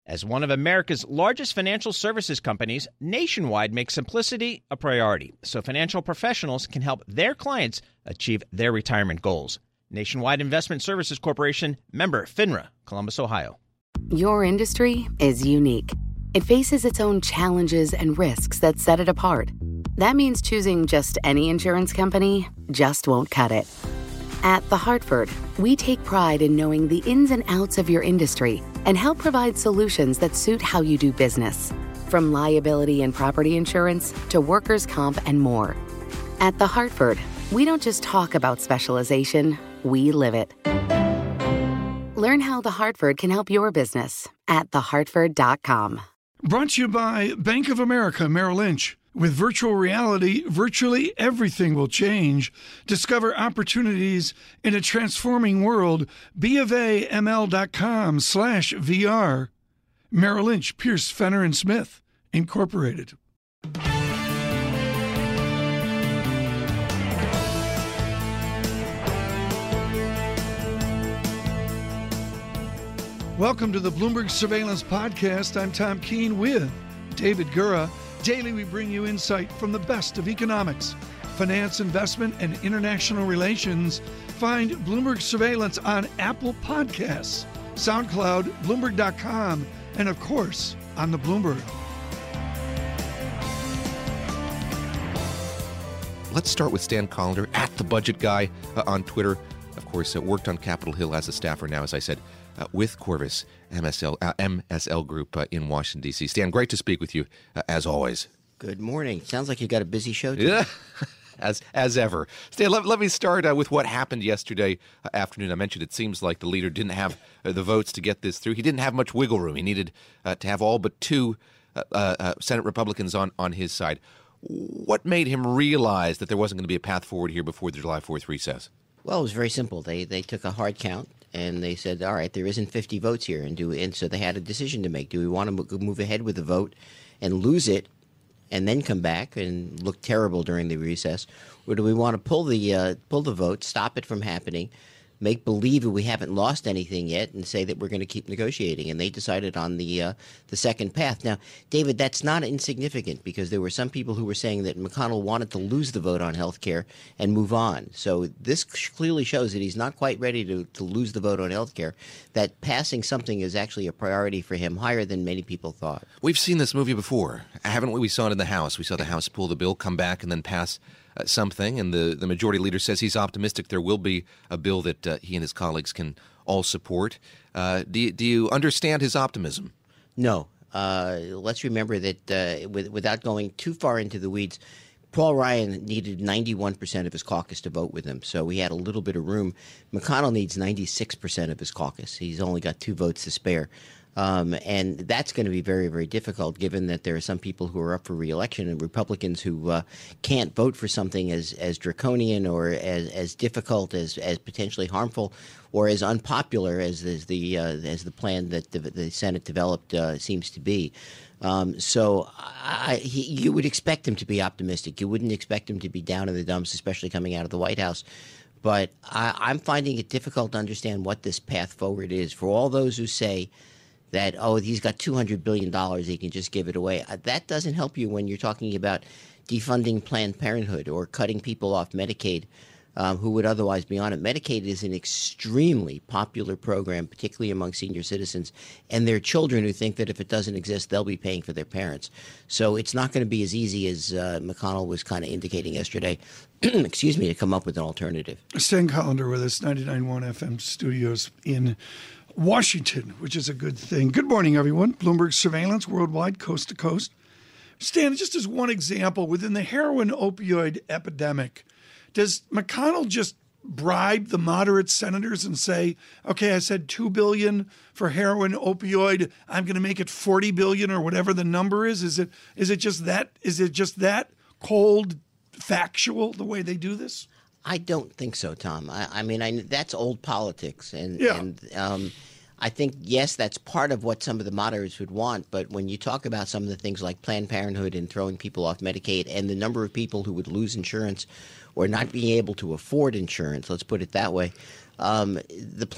As one of America's largest financial services companies, Nationwide makes simplicity a priority so financial professionals can help their clients achieve their retirement goals. Nationwide Investment Services Corporation, member FINRA, Columbus, Ohio. Your industry is unique. It faces its own challenges and risks that set it apart. That means choosing just any insurance company just won't cut it. At The Hartford, we take pride in knowing the ins and outs of your industry and help provide solutions that suit how you do business. From liability and property insurance to workers' comp and more. At The Hartford, we don't just talk about specialization, we live it. Learn how The Hartford can help your business at thehartford.com. Brought to you by Bank of America Merrill Lynch. With virtual reality, virtually everything will change. Discover opportunities in a transforming world. BofAML.com/VR. Merrill Lynch, Pierce, Fenner & Smith, Incorporated. Welcome to the Bloomberg Surveillance Podcast. I'm Tom Keene with David Gura. Daily, we bring you insight from the best of economics, finance, investment, and international relations. Find Bloomberg Surveillance on Apple Podcasts, SoundCloud, Bloomberg.com, and of course, on the Bloomberg. Let's start with Stan Collender, at the Budget Guy on Twitter. Of course, worked on Capitol Hill as a staffer now, as I said, with Corvus MSL Group in Washington, D.C. Stan, great to speak with you, as always. Good morning. Sounds like you've got a busy show today. Yeah, as ever. Stan, let me start with what happened yesterday afternoon. I mentioned it seems like the leader didn't have the votes to get this through. He didn't have much wiggle room. He needed to have all but two Senate Republicans on his side. What made him realize that there wasn't going to be a path forward here before the July 4th recess? Well, it was very simple. They took a hard count, and they said, all right, there isn't 50 votes here. And so they had a decision to make. Do we want to move ahead with the vote and lose it and then come back and look terrible during the recess? Or do we want to pull the vote, stop it from happening, make believe that we haven't lost anything yet, and say that we're going to keep negotiating? And they decided on the second path. Now, David, that's not insignificant, because there were some people who were saying that McConnell wanted to lose the vote on health care and move on. So this clearly shows that he's not quite ready to lose the vote on health care, that passing something is actually a priority for him, higher than many people thought. We've seen this movie before, haven't we? We saw it in the House. We saw the House pull the bill, come back, and then pass something, and the majority leader says he's optimistic there will be a bill that he and his colleagues can all support. Do you understand his optimism? No. Let's remember that without going too far into the weeds, Paul Ryan needed 91% of his caucus to vote with him, so he had a little bit of room. McConnell needs 96% of his caucus. He's only got 2 votes to spare. And that's going to be very, very difficult, given that there are some people who are up for re-election and Republicans who can't vote for something as draconian or as difficult, as potentially harmful, or as unpopular as the plan that the Senate developed seems to be. So you would expect him to be optimistic. You wouldn't expect him to be down in the dumps, especially coming out of the White House. But I'm finding it difficult to understand what this path forward is. For all those who say that, he's got $200 billion, he can just give it away. That doesn't help you when you're talking about defunding Planned Parenthood or cutting people off Medicaid who would otherwise be on it. Medicaid is an extremely popular program, particularly among senior citizens and their children who think that if it doesn't exist, they'll be paying for their parents. So it's not going to be as easy as McConnell was kind of indicating yesterday, to come up with an alternative. Stan Collender with us, 99.1 FM studios in Washington, which is a good thing. Good morning, everyone. Bloomberg Surveillance worldwide, coast to coast. Stan, just as one example, within the heroin opioid epidemic, does McConnell just bribe the moderate senators and say, okay, I said $2 billion for heroin opioid, I'm going to make it $40 billion or whatever the number is? Is it just that cold, factual, the way they do this? I don't think so, Tom. I mean, that's old politics, and I think, yes, that's part of what some of the moderates would want. But when you talk about some of the things like Planned Parenthood and throwing people off Medicaid and the number of people who would lose insurance or not being able to afford insurance, let's put it that way, the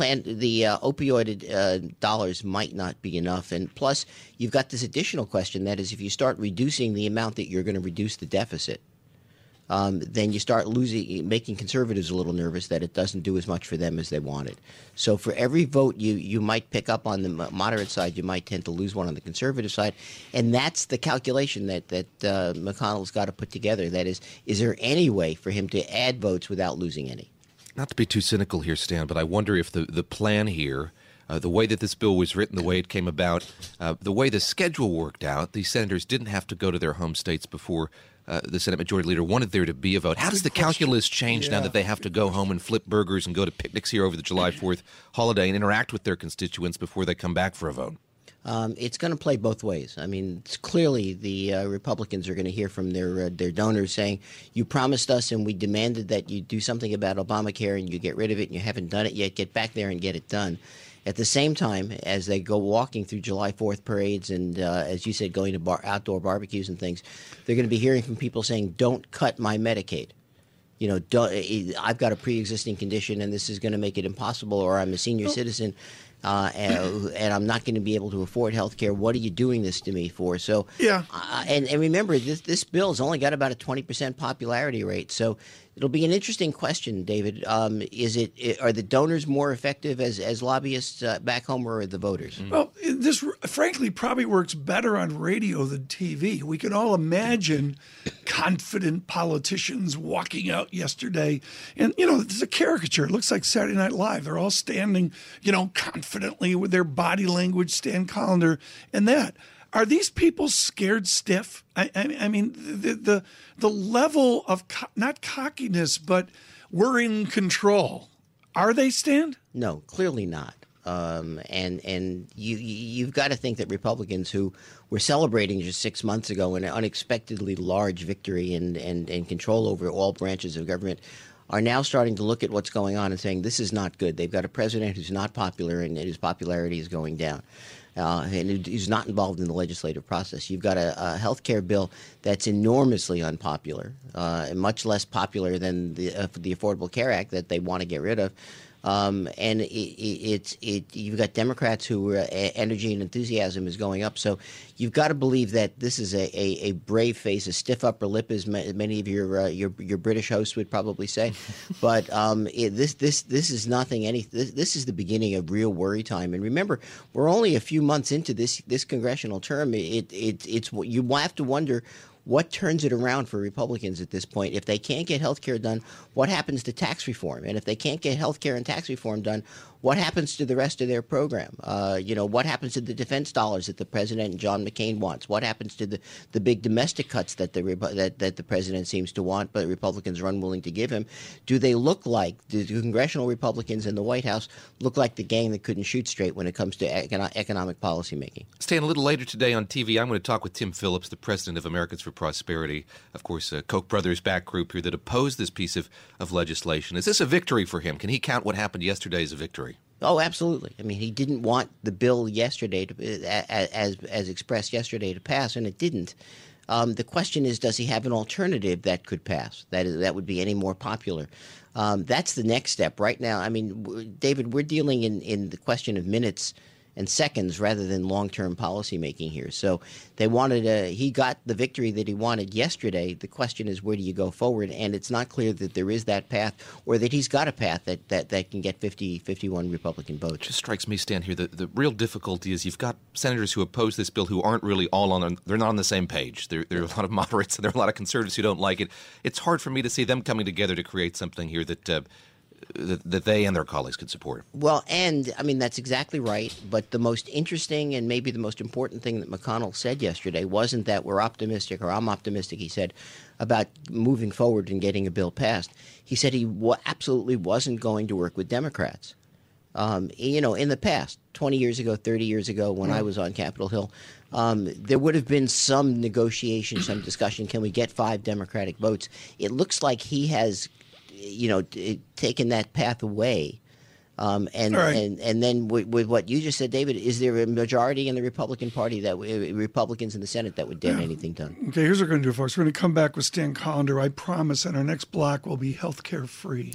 opioid dollars might not be enough. And plus, you've got this additional question. That is, if you start reducing the amount that you're going to reduce the deficit, then you start making conservatives a little nervous that it doesn't do as much for them as they wanted. So for every vote you might pick up on the moderate side, you might tend to lose one on the conservative side. And that's the calculation that McConnell's got to put together. That is there any way for him to add votes without losing any? Not to be too cynical here, Stan, but I wonder if the plan here, the way that this bill was written, the way it came about, the way the schedule worked out, these senators didn't have to go to their home states before the Senate Majority Leader wanted there to be a vote. How does the calculus change now that they have to go home and flip burgers and go to picnics here over the July 4th holiday and interact with their constituents before they come back for a vote? It's going to play both ways. I mean, it's clearly the Republicans are going to hear from their donors saying, you promised us and we demanded that you do something about Obamacare and you get rid of it and you haven't done it yet. Get back there and get it done. At the same time, as they go walking through July 4th parades and, as you said, going to outdoor barbecues and things, they're going to be hearing from people saying, don't cut my Medicaid. You know, I've got a pre-existing condition and this is going to make it impossible, or I'm a senior citizen and I'm not going to be able to afford health care. What are you doing this to me for? So, yeah. And remember, this bill's only got about a 20% popularity rate. So it'll be an interesting question, David. Are the donors more effective as lobbyists back home, or are the voters? Well, this frankly probably works better on radio than TV. We can all imagine confident politicians walking out yesterday. And, it's a caricature. It looks like Saturday Night Live. They're all standing, confidently with their body language, Stan Collender, and that. Are these people scared stiff? I mean, the level of not cockiness, but we're in control. Are they, Stan? No, clearly not. And you've got to think that Republicans who were celebrating just 6 months ago an unexpectedly large victory and control over all branches of government are now starting to look at what's going on and saying this is not good. They've got a president who's not popular and his popularity is going down. And who's not involved in the legislative process. You've got a health care bill that's enormously unpopular, and much less popular than the Affordable Care Act that they want to get rid of. And you've got Democrats who energy and enthusiasm is going up. So you've got to believe that this is a brave face, a stiff upper lip, as many of your British hosts would probably say. But this is nothing. This is the beginning of real worry time. And remember, we're only a few months into this congressional term. It's you have to wonder what turns it around for Republicans at this point. If they can't get health care done, what happens to tax reform? And if they can't get health care and tax reform done, what happens to the rest of their program? What happens to the defense dollars that the president and John McCain wants? What happens to the big domestic cuts that the president seems to want, but Republicans are unwilling to give him? Do the congressional Republicans in the White House look like the gang that couldn't shoot straight when it comes to economic policy making? Stan, a little later today on TV, I'm going to talk with Tim Phillips, the president of Americans for Prosperity, of course, a Koch brothers back group here that opposed this piece of legislation. Is this a victory for him? Can he count what happened yesterday as a victory? Oh, absolutely. I mean, he didn't want the bill yesterday as expressed yesterday to pass, and it didn't. The question is, does he have an alternative that could pass, that would be any more popular? That's the next step. Right now, I mean, David, we're dealing in the question of minutes and seconds rather than long-term policy making here. So he got the victory that he wanted yesterday. The question is, where do you go forward? And it's not clear that there is that path, or that he's got a path that can get 51 Republican votes. It just strikes me, Stan, here, the real difficulty is you've got senators who oppose this bill who aren't really they're not on the same page. There are a lot of moderates and there are a lot of conservatives who don't like it. It's hard for me to see them coming together to create something here that they and their colleagues could support. Well, and I mean, that's exactly right. But the most interesting and maybe the most important thing that McConnell said yesterday wasn't that we're optimistic, or I'm optimistic, he said, about moving forward and getting a bill passed. He said he absolutely wasn't going to work with Democrats. In the past, 20 years ago, 30 years ago, when I was on Capitol Hill, there would have been some negotiation, some discussion. Can we get 5 Democratic votes? It looks like he has taken that path away And then with what you just said, David, is there a majority in the Republican Party Republicans in the Senate that would get anything done? Okay, here's what we're going to do, folks. We're going to come back with Stan Collender. I promise, and our next block will be healthcare free.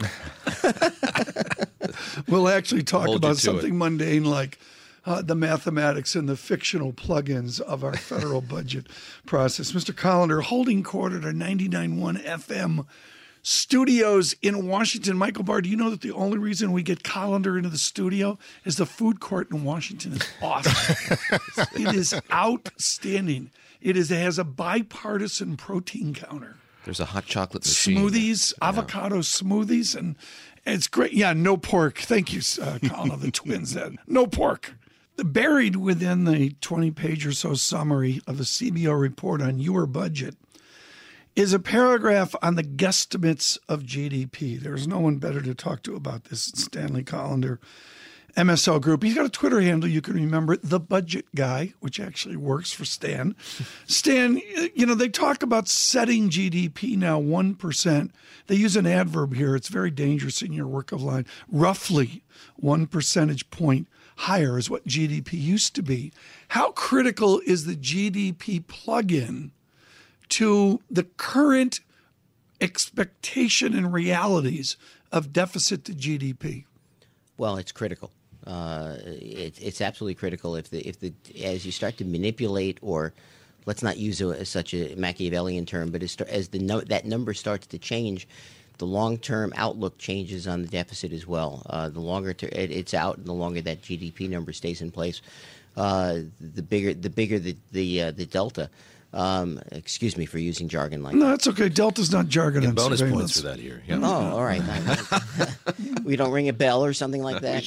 We'll actually talk about something mundane like the mathematics and the fictional plugins of our federal budget process. Mr. Collender, holding court at our 99.1 FM studios in Washington. Michael Barr, do you know that the only reason we get Collender into the studio is the food court in Washington is awesome. It is outstanding. It has a bipartisan protein counter. There's a hot chocolate machine. Smoothies, avocado smoothies, and it's great. Yeah, no pork. Thank you, Colin, the twins. No pork. Buried within the 20-page or so summary of the CBO report on your budget is a paragraph on the guesstimates of GDP. There's no one better to talk to about this than Stanley Collender, MSL Group. He's got a Twitter handle you can remember, The Budget Guy, which actually works for Stan. Stan, they talk about setting GDP now 1%. They use an adverb here. It's very dangerous in your work of line. Roughly 1 percentage point higher is what GDP used to be. How critical is the GDP plug-in to the current expectation and realities of deficit to GDP? Well, it's critical. It's absolutely critical. If as you start to manipulate, or let's not use such a Machiavellian term, but as that number starts to change, the long-term outlook changes on the deficit as well. The longer it's out, and the longer that GDP number stays in place, the bigger the delta. Excuse me for using jargon like that. No, that's okay. Delta's not jargon. And bonus points for that here. Yeah. Oh, all right. We don't ring a bell or something like that.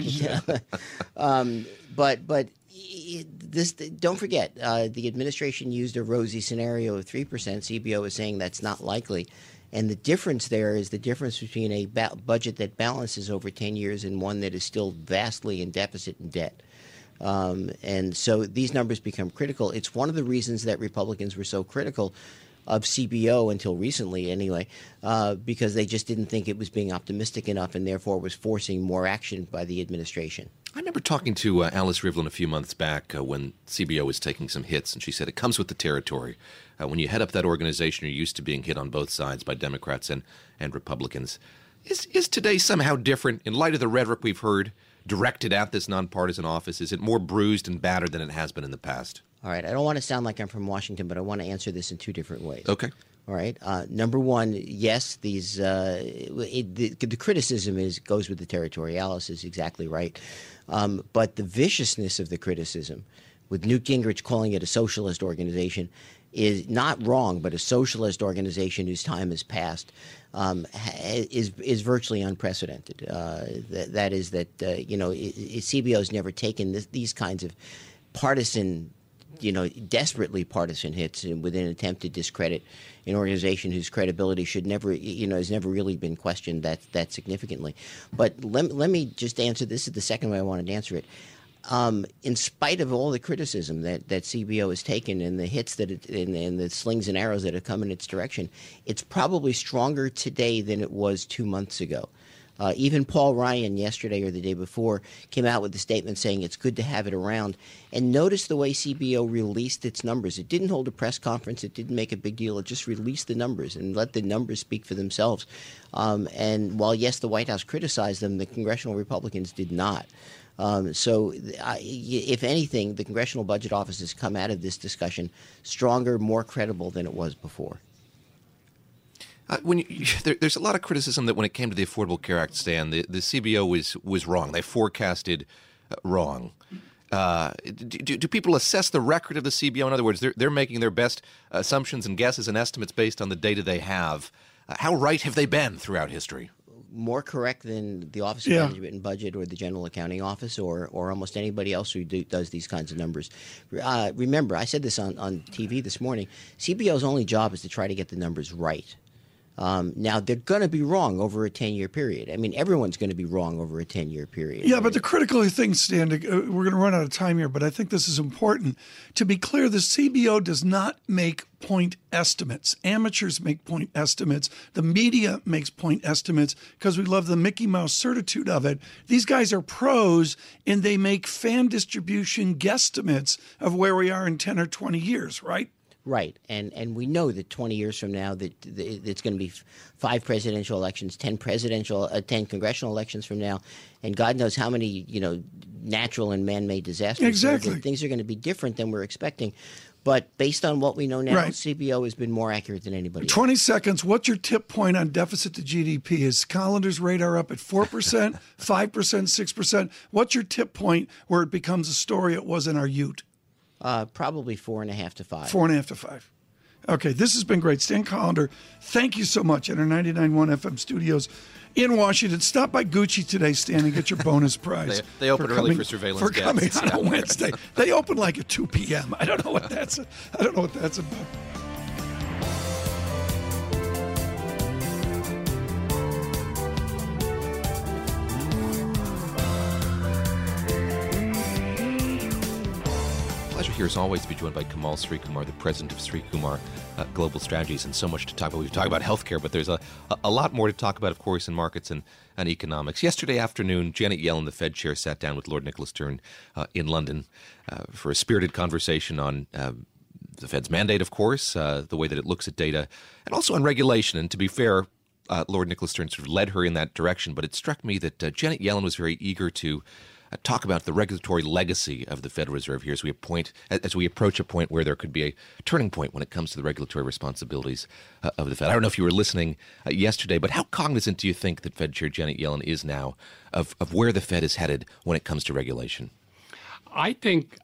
But this. Don't forget, the administration used a rosy scenario of 3%. CBO is saying that's not likely. And the difference there is the difference between a budget that balances over 10 years and one that is still vastly in deficit and debt. And so these numbers become critical. It's one of the reasons that Republicans were so critical of CBO until recently anyway, because they just didn't think it was being optimistic enough and therefore was forcing more action by the administration. I remember talking to Alice Rivlin a few months back when CBO was taking some hits, and she said it comes with the territory. When you head up that organization, you're used to being hit on both sides by Democrats and Republicans. Is today somehow different in light of the rhetoric we've heard directed at this nonpartisan office? Is it more bruised and battered than it has been in the past? All right. I don't want to sound like I'm from Washington, but I want to answer this in two different ways. Okay. All right. Number one, yes, these the criticism goes with the territory. Alice is exactly right. But the viciousness of the criticism, with Newt Gingrich calling it a socialist organization, is not wrong, but a socialist organization whose time has passed is virtually unprecedented. That is that CBO has never taken these kinds of partisan, desperately partisan hits with an attempt to discredit an organization whose credibility should never, has never really been questioned that significantly. But let me just answer this. Is the second way I wanted to answer it. In spite of all the criticism that CBO has taken and the hits and the slings and arrows that have come in its direction, it's probably stronger today than it was 2 months ago. Even Paul Ryan yesterday or the day before came out with a statement saying it's good to have it around. And notice the way CBO released its numbers. It didn't hold a press conference. It didn't make a big deal. It just released the numbers and let the numbers speak for themselves. And while, yes, the White House criticized them, the congressional Republicans did not. If anything, the Congressional Budget Office has come out of this discussion stronger, more credible than it was before. There's a lot of criticism that when it came to the Affordable Care Act, Stan, the CBO was wrong. They forecasted wrong. Do people assess the record of the CBO? In other words, they're making their best assumptions and guesses and estimates based on the data they have. How right have they been throughout history? More correct than the Office of Management and Budget or the General Accounting Office or almost anybody else who does these kinds of numbers. Remember, I said this on TV this morning, CBO's only job is to try to get the numbers right. Now, they're going to be wrong over a 10-year period. I mean, everyone's going to be wrong over a 10-year period. Yeah, but the critical thing, Stan, we're going to run out of time here, but I think this is important. To be clear, the CBO does not make point estimates. Amateurs make point estimates. The media makes point estimates because we love the Mickey Mouse certitude of it. These guys are pros, and they make fan distribution guesstimates of where we are in 10 or 20 years, right? Right, and we know that 20 years from now that it's going to be 5 presidential elections, 10 congressional elections from now, and God knows how many natural and man-made disasters. Exactly, things are going to be different than we're expecting. But based on what we know now, right. CBO has been more accurate than anybody 20 else. seconds. What's your tip point on deficit to GDP? Is Collander's radar up at 4%, 5%, 6%? What's your tip point where it becomes a story it was in our ute? Probably 4.5 to 5. 4.5 to 5. Okay, this has been great. Stan Callander, thank you so much at our 99.1 FM studios in Washington. Stop by Gucci today, Stan, and get your bonus prize. They open early for surveillance for coming guests. on a Wednesday. They open like at 2 p.m. I don't know what that's about. Pleasure here as always to be joined by Kamal Srikumar, the president of Srikumar Global Strategies, and so much to talk about. We've talked about healthcare, but there's a lot more to talk about, of course, in markets and economics. Yesterday afternoon, Janet Yellen, the Fed chair, sat down with Lord Nicholas Stern in London for a spirited conversation on the Fed's mandate, of course, the way that it looks at data, and also on regulation. And to be fair, Lord Nicholas Stern sort of led her in that direction, but it struck me that Janet Yellen was very eager to talk about the regulatory legacy of the Federal Reserve here as we approach a point where there could be a turning point when it comes to the regulatory responsibilities of the Fed. I don't know if you were listening yesterday, but how cognizant do you think that Fed Chair Janet Yellen is now of where the Fed is headed when it comes to regulation? I think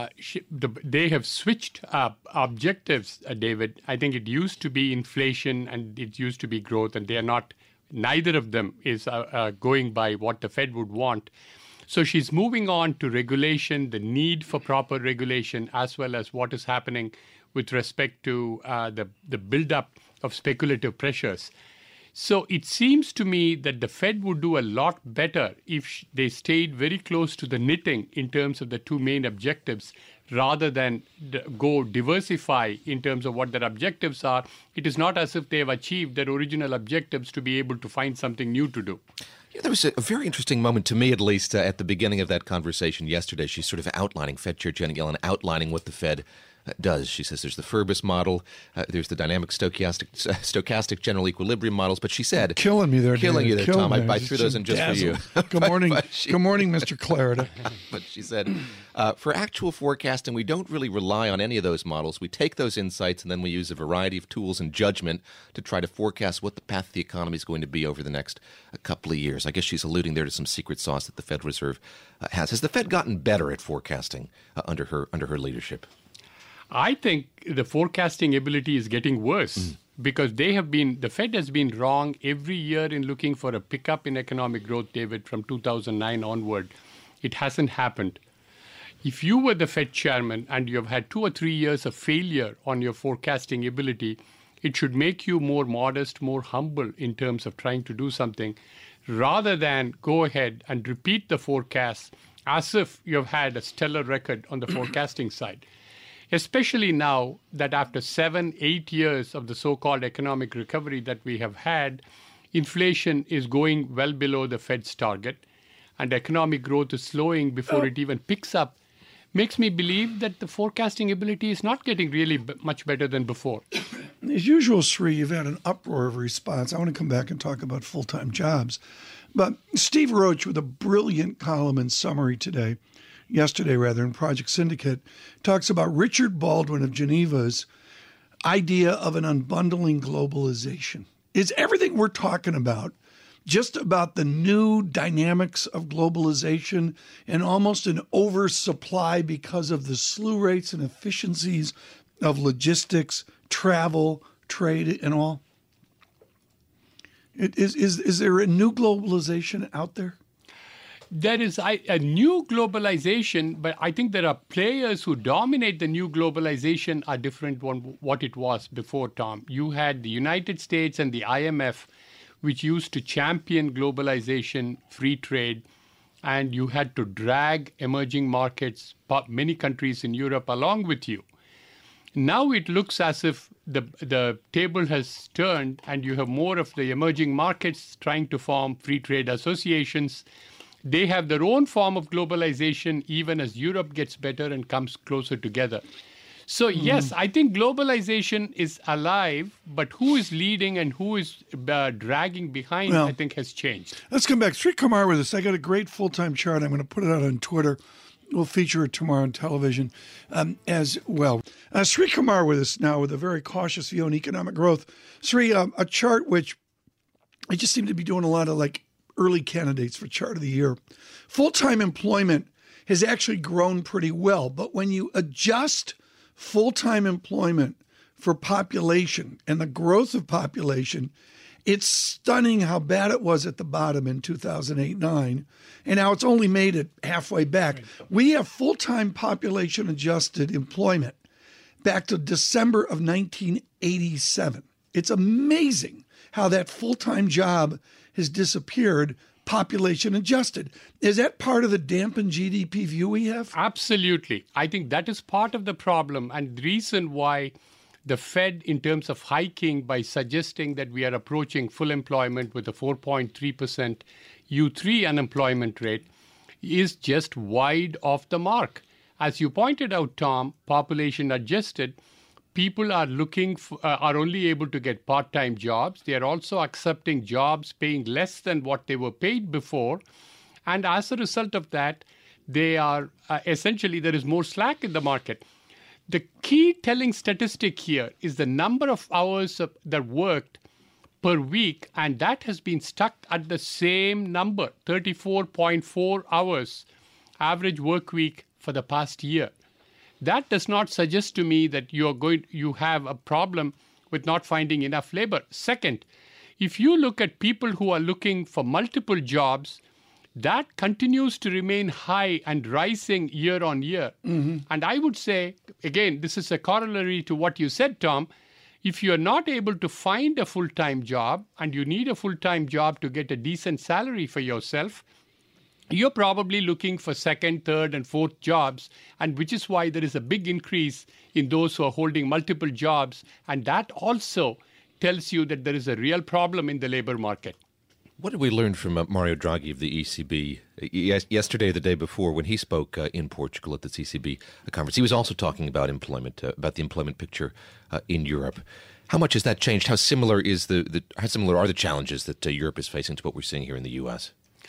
they have switched objectives, David. I think it used to be inflation and it used to be growth, and they are not. Neither of them is going by what the Fed would want. So she's moving on to regulation, the need for proper regulation, as well as what is happening with respect to the buildup of speculative pressures. So it seems to me that the Fed would do a lot better if they stayed very close to the knitting in terms of the two main objectives, rather than go diversify in terms of what their objectives are. It is not as if they have achieved their original objectives to be able to find something new to do. Yeah, there was a very interesting moment, to me at least, at the beginning of that conversation yesterday. She's sort of outlining, Fed Chair Janet Yellen outlining what the Fed does. She says there's the Furbis model, there's the dynamic stochastic general equilibrium models, but she said... Killing me there, Tom. I threw those in just for you. Good morning, good morning, Mr. Clarida. But she said, for actual forecasting, we don't really rely on any of those models. We take those insights and then we use a variety of tools and judgment to try to forecast what the path of the economy is going to be over the next couple of years. I guess she's alluding there to some secret sauce that the Federal Reserve has. Has the Fed gotten better at forecasting under her leadership? I think the forecasting ability is getting worse because the Fed has been wrong every year in looking for a pickup in economic growth, David, from 2009 onward. It hasn't happened. If you were the Fed chairman and you have had 2 or 3 years of failure on your forecasting ability, it should make you more modest, more humble in terms of trying to do something, rather than go ahead and repeat the forecast as if you have had a stellar record on the forecasting side. Especially now that after 7-8 years of the so-called economic recovery that we have had, inflation is going well below the Fed's target, and economic growth is slowing before it even picks up, makes me believe that the forecasting ability is not getting really much better than before. As usual, Sri, you've had an uproar of response. I want to come back and talk about full-time jobs. But Steve Roach, with a brilliant column and summary yesterday in Project Syndicate, talks about Richard Baldwin of Geneva's idea of an unbundling globalization. Is everything we're talking about just about the new dynamics of globalization and almost an oversupply because of the slew rates and efficiencies of logistics, travel, trade, and all? Is there a new globalization out there? There is a new globalization, but I think there are players who dominate the new globalization are different from what it was before, Tom. You had the United States and the IMF, which used to champion globalization, free trade, and you had to drag emerging markets, many countries in Europe, along with you. Now it looks as if the table has turned and you have more of the emerging markets trying to form free trade associations. They have their own form of globalization, even as Europe gets better and comes closer together. So, yes, I think globalization is alive, but who is leading and who is dragging behind, I think, has changed. Let's come back. Sri Kumar with us. I got a great full-time chart. I'm going to put it out on Twitter. We'll feature it tomorrow on television as well. Sri Kumar with us now with a very cautious view on economic growth. Sri, a chart which I just seem to be doing a lot of early candidates for chart of the year. Full-time employment has actually grown pretty well, but when you adjust full-time employment for population and the growth of population, it's stunning how bad it was at the bottom in 2008-9, and now it's only made it halfway back. We have full-time population adjusted employment back to December of 1987. It's amazing how that full-time job has disappeared, population adjusted. Is that part of the dampened GDP view we have? Absolutely. I think that is part of the problem and the reason why the Fed, in terms of hiking by suggesting that we are approaching full employment with a 4.3% U3 unemployment rate, is just wide off the mark. As you pointed out, Tom, population adjusted, people are are only able to get part-time jobs. They are also accepting jobs paying less than what they were paid before. And as a result of that, they are essentially, there is more slack in the market. The key telling statistic here is the number of hours that worked per week, and that has been stuck at the same number, 34.4 hours average work week for the past year. That does not suggest to me that you have a problem with not finding enough labor. Second, if you look at people who are looking for multiple jobs, that continues to remain high and rising year on year. Mm-hmm. And I would say, again, this is a corollary to what you said, Tom. If you're not able to find a full-time job and you need a full-time job to get a decent salary for yourself, you're probably looking for second, third, and fourth jobs, and which is why there is a big increase in those who are holding multiple jobs. And that also tells you that there is a real problem in the labor market. What did we learn from Mario Draghi of the ECB yesterday, the day before, when he spoke in Portugal at this ECB conference? He was also talking about employment, about the employment picture in Europe. How much has that changed? How similar how similar are the challenges that Europe is facing to what we're seeing here in the U.S.?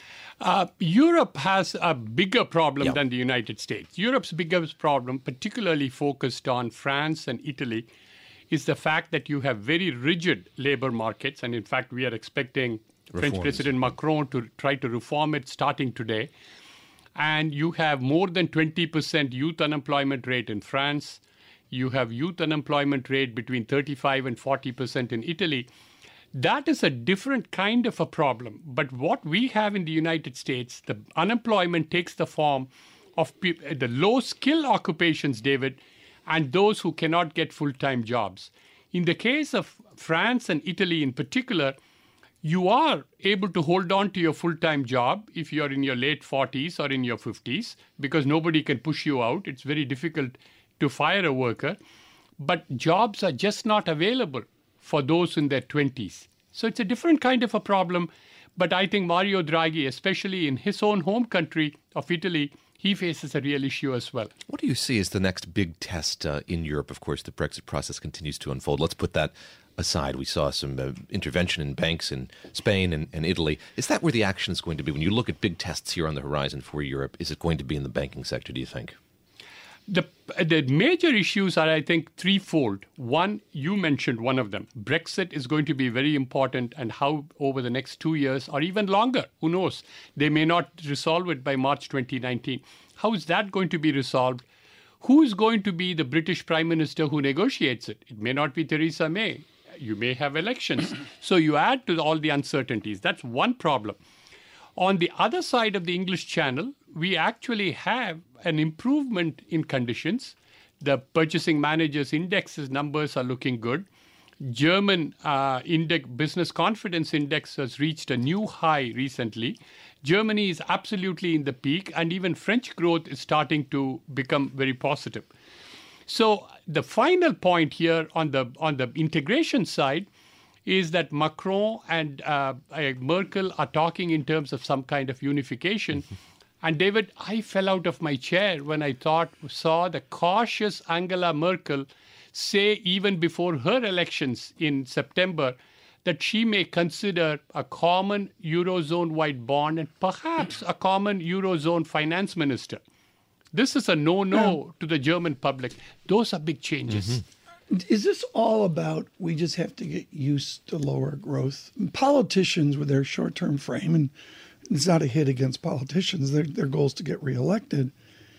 Europe has a bigger problem than the United States. Europe's biggest problem, particularly focused on France and Italy, is the fact that you have very rigid labor markets. And in fact, we are expecting French President Macron to try to reform it starting today. And you have more than 20% youth unemployment rate in France. You have youth unemployment rate between 35 and 40% in Italy. That is a different kind of a problem. But what we have in the United States, the unemployment takes the form of the low-skill occupations, David, and those who cannot get full-time jobs. In the case of France and Italy in particular, you are able to hold on to your full-time job if you're in your late 40s or in your 50s, because nobody can push you out. It's very difficult to fire a worker. But jobs are just not available for those in their 20s. So it's a different kind of a problem. But I think Mario Draghi, especially in his own home country of Italy, he faces a real issue as well. What do you see as the next big test in Europe? Of course, the Brexit process continues to unfold. Let's put that aside. We saw some intervention in banks in Spain and Italy. Is that where the action is going to be? When you look at big tests here on the horizon for Europe, is it going to be in the banking sector, do you think? The major issues are, I think, threefold. One, you mentioned one of them. Brexit is going to be very important, and how over the next 2 years or even longer, who knows? They may not resolve it by March 2019. How is that going to be resolved? Who is going to be the British Prime Minister who negotiates it? It may not be Theresa May. You may have elections. So you add to all the uncertainties. That's one problem. On the other side of the English Channel, we actually have an improvement in conditions. The Purchasing Managers Index's numbers are looking good. German business confidence index has reached a new high recently. Germany is absolutely in the peak, and even French growth is starting to become very positive. So the final point here on the integration side is that Macron and Merkel are talking in terms of some kind of unification. And David, I fell out of my chair when I saw the cautious Angela Merkel say, even before her elections in September, that she may consider a common Eurozone-wide bond and perhaps a common Eurozone finance minister. This is a no-no to the German public. Those are big changes. Is this all about we just have to get used to lower growth? Politicians with their short-term frame, and it's not a hit against politicians, their goal is to get reelected,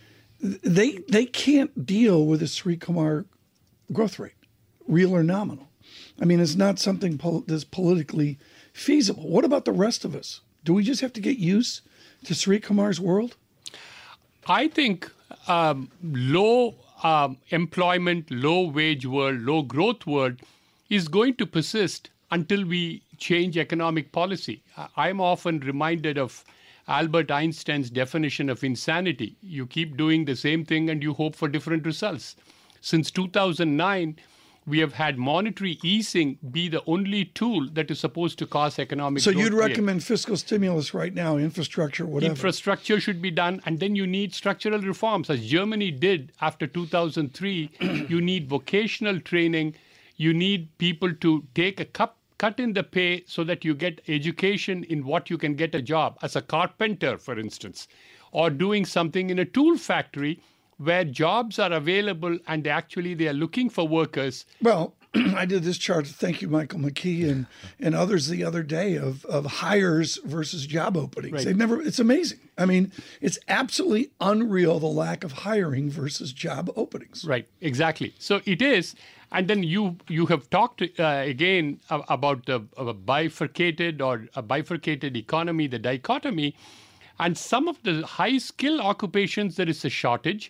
they can't deal with a Sri Kumar growth rate, real or nominal. I mean, it's not something that's politically feasible. What about the rest of us? Do we just have to get used to Sri Kumar's world? I think low employment, low wage world, low growth world is going to persist until we change economic policy. I'm often reminded of Albert Einstein's definition of insanity. You keep doing the same thing and you hope for different results. Since 2009, we have had monetary easing be the only tool that is supposed to cause economic growth. So you'd recommend fiscal stimulus right now, infrastructure, whatever? Infrastructure should be done, and then you need structural reforms. As Germany did after 2003, you need vocational training. You need people to take a cut in the pay so that you get education in what you can get a job, as a carpenter, for instance, or doing something in a tool factory where jobs are available and they are looking for workers. Well, I did this chart, thank you, Michael McKee, and others the other day of hires versus job openings. Right. It's amazing. I mean, it's absolutely unreal, the lack of hiring versus job openings. Right, exactly. So it is. And then you have talked again about the bifurcated economy, the dichotomy. And some of the high skill occupations, there is a shortage.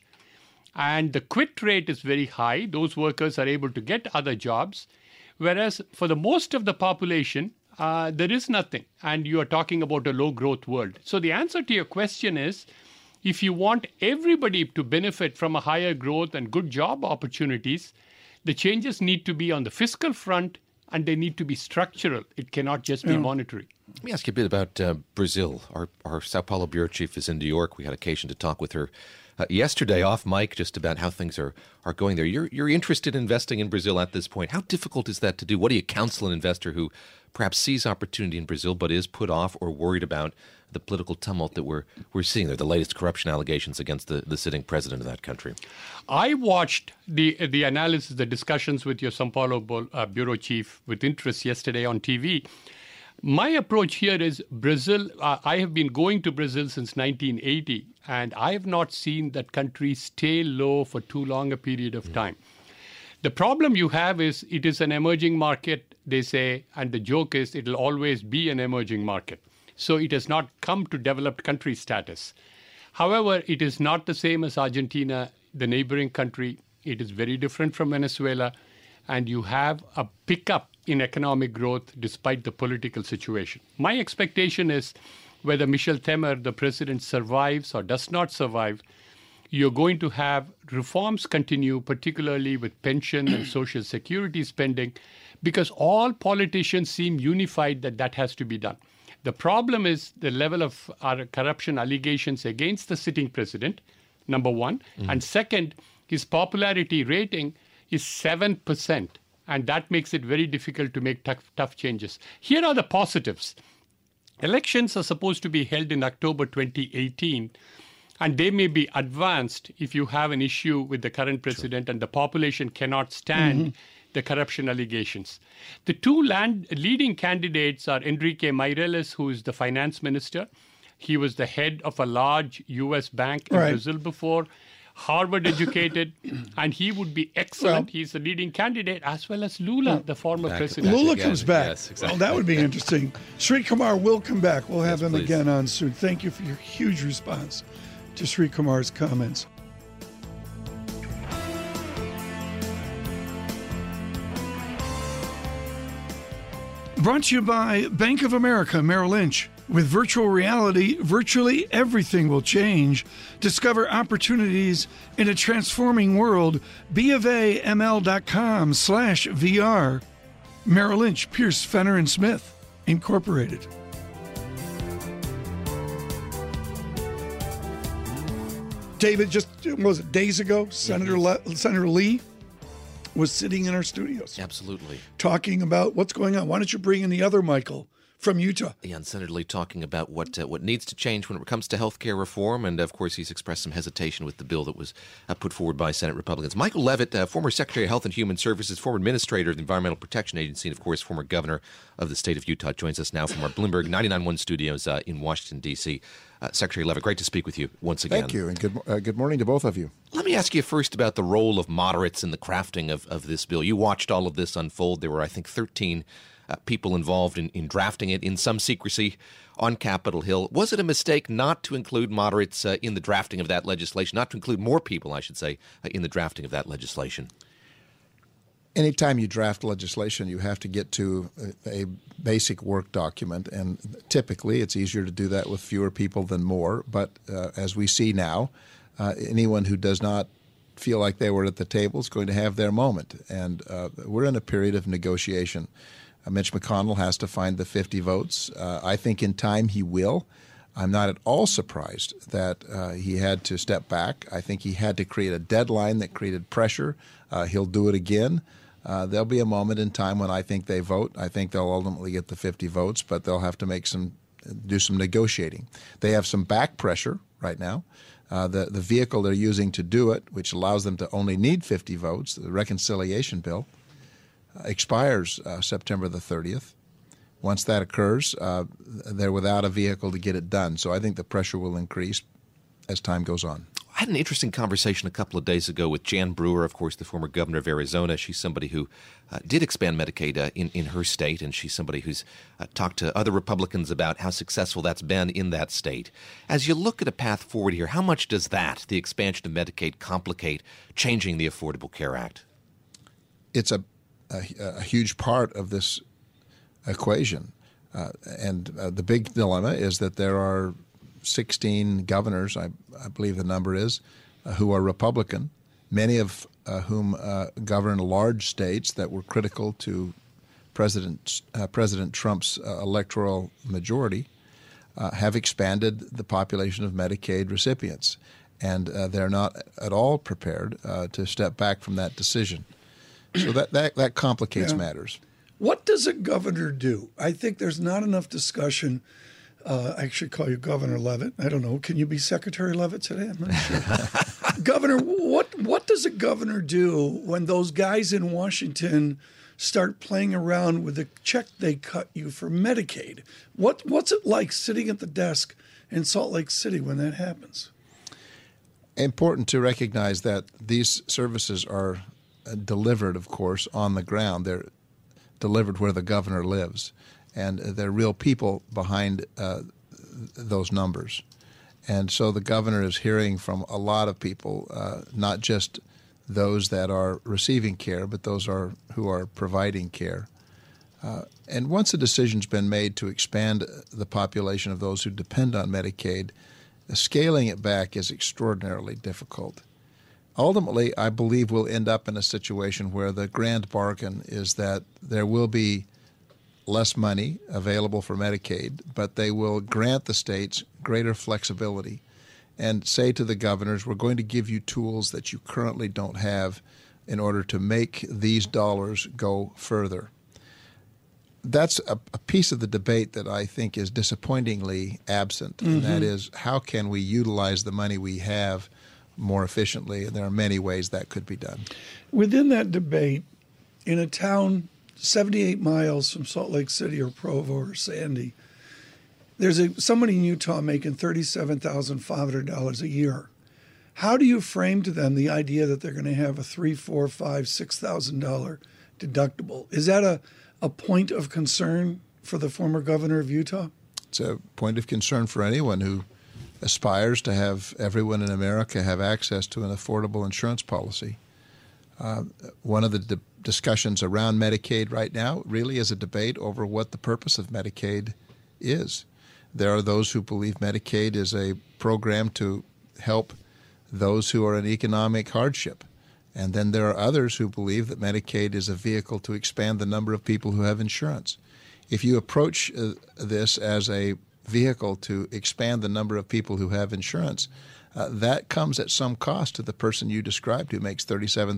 And the quit rate is very high. Those workers are able to get other jobs. Whereas for the most of the population, there is nothing. And you are talking about a low growth world. So the answer to your question is, if you want everybody to benefit from a higher growth and good job opportunities, the changes need to be on the fiscal front and they need to be structural. It cannot just be monetary. Let me ask you a bit about Brazil. Our Sao Paulo bureau chief is in New York. We had occasion to talk with her yesterday off mic just about how things are going there. You're interested in investing in Brazil at this point. How difficult is that to do? What do you counsel an investor who perhaps sees opportunity in Brazil but is put off or worried about the political tumult that we're seeing there, the latest corruption allegations against the sitting president of that country? I watched the analysis, the discussions with your Sao Paulo bureau chief with interest yesterday on TV. My approach here is Brazil. I have been going to Brazil since 1980, and I have not seen that country stay low for too long a period of time. The problem you have is it is an emerging market, they say, and the joke is it will always be an emerging market. So it has not come to developed country status. However, it is not the same as Argentina, the neighboring country. It is very different from Venezuela, and you have a pickup in economic growth despite the political situation. My expectation is whether Michel Temer, the president, survives or does not survive, you're going to have reforms continue, particularly with pension and social security spending, because all politicians seem unified that has to be done. The problem is the level of corruption allegations against the sitting president, number one. And second, his popularity rating is 7%. And that makes it very difficult to make tough changes. Here are the positives. Elections are supposed to be held in October 2018, and they may be advanced if you have an issue with the current president and the population cannot stand the corruption allegations. The two leading candidates are Enrique Meirelles, who is the finance minister. He was the head of a large U.S. bank in Brazil before. Harvard educated, and he would be excellent. He's the leading candidate, as well as Lula, the former president. Lula comes back. Yes, exactly. Well, that would be interesting. Sri Kumar will come back. We'll have him please. again on soon. Thank you for your huge response to Sri Kumar's comments. Brought to you by Bank of America Merrill Lynch. With virtual reality, virtually everything will change. Discover opportunities in a transforming world. BofAML.com/VR. Merrill Lynch, Pierce, Fenner & Smith, Incorporated. David, just was it days ago, Senator Lee was sitting in our studios Absolutely. talking about what's going on. Why don't you bring in the other Michael from Utah? Yeah, and Senator Lee talking about what needs to change when it comes to health care reform, and of course he's expressed some hesitation with the bill that was put forward by Senate Republicans. Michael Levitt, former Secretary of Health and Human Services, former Administrator of the Environmental Protection Agency, and of course former Governor of the state of Utah, joins us now from our Bloomberg 99.1 studios in Washington, D.C. Secretary Levitt, great to speak with you once again. Thank you, and good morning to both of you. Let me ask you first about the role of moderates in the crafting of this bill. You watched all of this unfold. There were, I think, 13 people involved in drafting it in some secrecy on Capitol Hill. Was it a mistake not to include moderates in the drafting of that legislation, not to include more people, I should say, in the drafting of that legislation? Anytime you draft legislation, you have to get to a basic work document, and typically it's easier to do that with fewer people than more. But as we see now, anyone who does not feel like they were at the table is going to have their moment. And we're in a period of negotiation. Mitch McConnell has to find the 50 votes. I think in time he will. I'm not at all surprised that he had to step back. I think he had to create a deadline that created pressure. He'll do it again. There'll be a moment in time when I think they vote. I think they'll ultimately get the 50 votes, but they'll have to do some negotiating. They have some back pressure right now. The vehicle they're using to do it, which allows them to only need 50 votes, the reconciliation bill, expires September the 30th. Once that occurs, they're without a vehicle to get it done. So I think the pressure will increase as time goes on. I had an interesting conversation a couple of days ago with Jan Brewer, of course, the former governor of Arizona. She's somebody who did expand Medicaid in her state, and she's somebody who's talked to other Republicans about how successful that's been in that state. As you look at a path forward here, how much does the expansion of Medicaid, complicate changing the Affordable Care Act? It's a huge part of this equation. And the big dilemma is that there are 16 governors, I believe the number is, who are Republican, many of whom govern large states that were critical to President Trump's electoral majority, have expanded the population of Medicaid recipients. And they're not at all prepared to step back from that decision. So that complicates matters. What does a governor do? I think there's not enough discussion. I should call you Governor Levitt. I don't know. Can you be Secretary Levitt today? I'm not sure. Governor, what does a governor do when those guys in Washington start playing around with the check they cut you for Medicaid? What's it like sitting at the desk in Salt Lake City when that happens? Important to recognize that these services are delivered, of course, on the ground. They're delivered where the governor lives. And there are real people behind those numbers. And so the governor is hearing from a lot of people, not just those that are receiving care, but those who are providing care. And once a decision's been made to expand the population of those who depend on Medicaid, scaling it back is extraordinarily difficult. Ultimately, I believe we'll end up in a situation where the grand bargain is that there will be less money available for Medicaid, but they will grant the states greater flexibility and say to the governors, we're going to give you tools that you currently don't have in order to make these dollars go further. That's a piece of the debate that I think is disappointingly absent, and that is, how can we utilize the money we have more efficiently? And there are many ways that could be done. Within that debate, in a town 78 miles from Salt Lake City or Provo or Sandy, there's somebody in Utah making $37,500 a year. How do you frame to them the idea that they're going to have a $3,000, $4,000, $5,000, $6,000 deductible? Is that a point of concern for the former governor of Utah? It's a point of concern for anyone who aspires to have everyone in America have access to an affordable insurance policy. One of the discussions around Medicaid right now really is a debate over what the purpose of Medicaid is. There are those who believe Medicaid is a program to help those who are in economic hardship. And then there are others who believe that Medicaid is a vehicle to expand the number of people who have insurance. If you approach this as a vehicle to expand the number of people who have insurance, that comes at some cost to the person you described who makes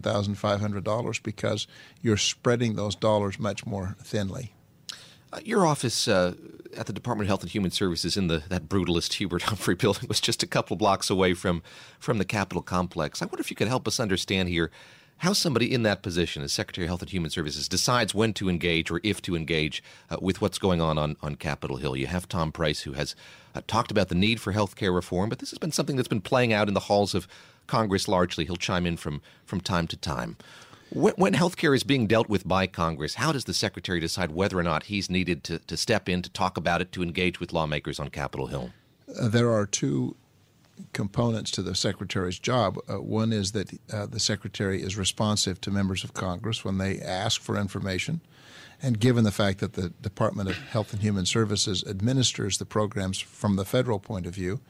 $37,500 because you're spreading those dollars much more thinly. Your office at the Department of Health and Human Services in that brutalist Hubert Humphrey building was just a couple blocks away from the Capitol complex. I wonder if you could help us understand here how somebody in that position as Secretary of Health and Human Services decides when to engage or if to engage with what's going on Capitol Hill. You have Tom Price, who has talked about the need for health care reform, but this has been something that's been playing out in the halls of Congress largely. He'll chime in from time to time. When health care is being dealt with by Congress, how does the Secretary decide whether or not he's needed to step in, to talk about it, to engage with lawmakers on Capitol Hill? There are two components to the Secretary's job. One is that the Secretary is responsive to members of Congress when they ask for information. And given the fact that the Department of Health and Human Services administers the programs from the federal point of view,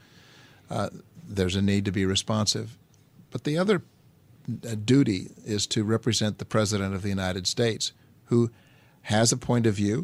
there's a need to be responsive. But the other duty is to represent the President of the United States, who has a point of view,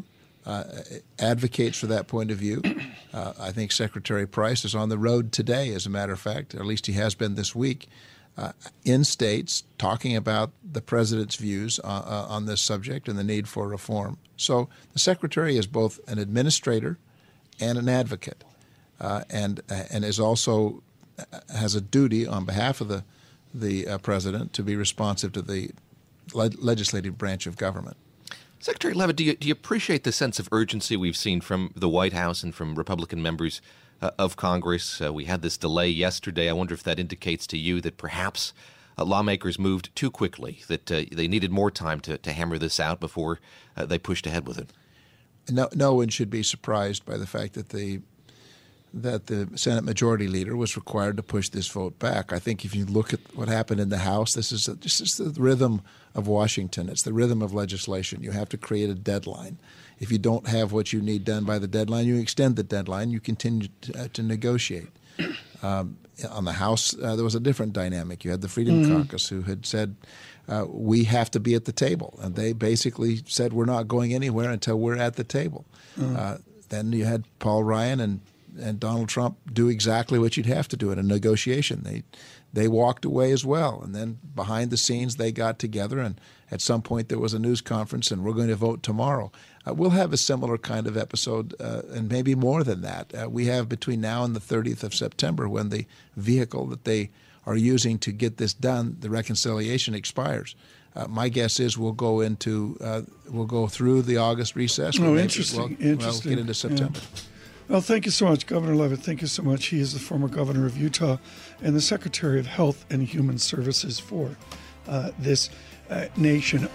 advocates for that point of view. I think Secretary Price is on the road today, as a matter of fact, or at least he has been this week, in states talking about the President's views on this subject and the need for reform. So the Secretary is both an administrator and an advocate, and is also has a duty on behalf of the President to be responsive to the legislative branch of government. Secretary Leavitt, do you appreciate the sense of urgency we've seen from the White House and from Republican members of Congress? We had this delay yesterday. I wonder if that indicates to you that perhaps lawmakers moved too quickly, that they needed more time to hammer this out before they pushed ahead with it. No one should be surprised by the fact that the Senate Majority Leader was required to push this vote back. I think if you look at what happened in the House, this is the rhythm of Washington. It's the rhythm of legislation. You have to create a deadline. If you don't have what you need done by the deadline, you extend the deadline. You continue to negotiate. On the House, there was a different dynamic. You had the Freedom Caucus, who had said, we have to be at the table. And they basically said, we're not going anywhere until we're at the table. Then you had Paul Ryan and Donald Trump do exactly what you'd have to do in a negotiation. They walked away as well. And then behind the scenes, they got together, and at some point there was a news conference, and we're going to vote tomorrow. We'll have a similar kind of episode, and maybe more than that. We have between now and the 30th of September, when the vehicle that they are using to get this done, the reconciliation, expires. My guess is we'll go through the August recess. Interesting. We'll get into September. Yeah. Well, thank you so much, Governor Leavitt. Thank you so much. He is the former governor of Utah and the Secretary of Health and Human Services for this nation.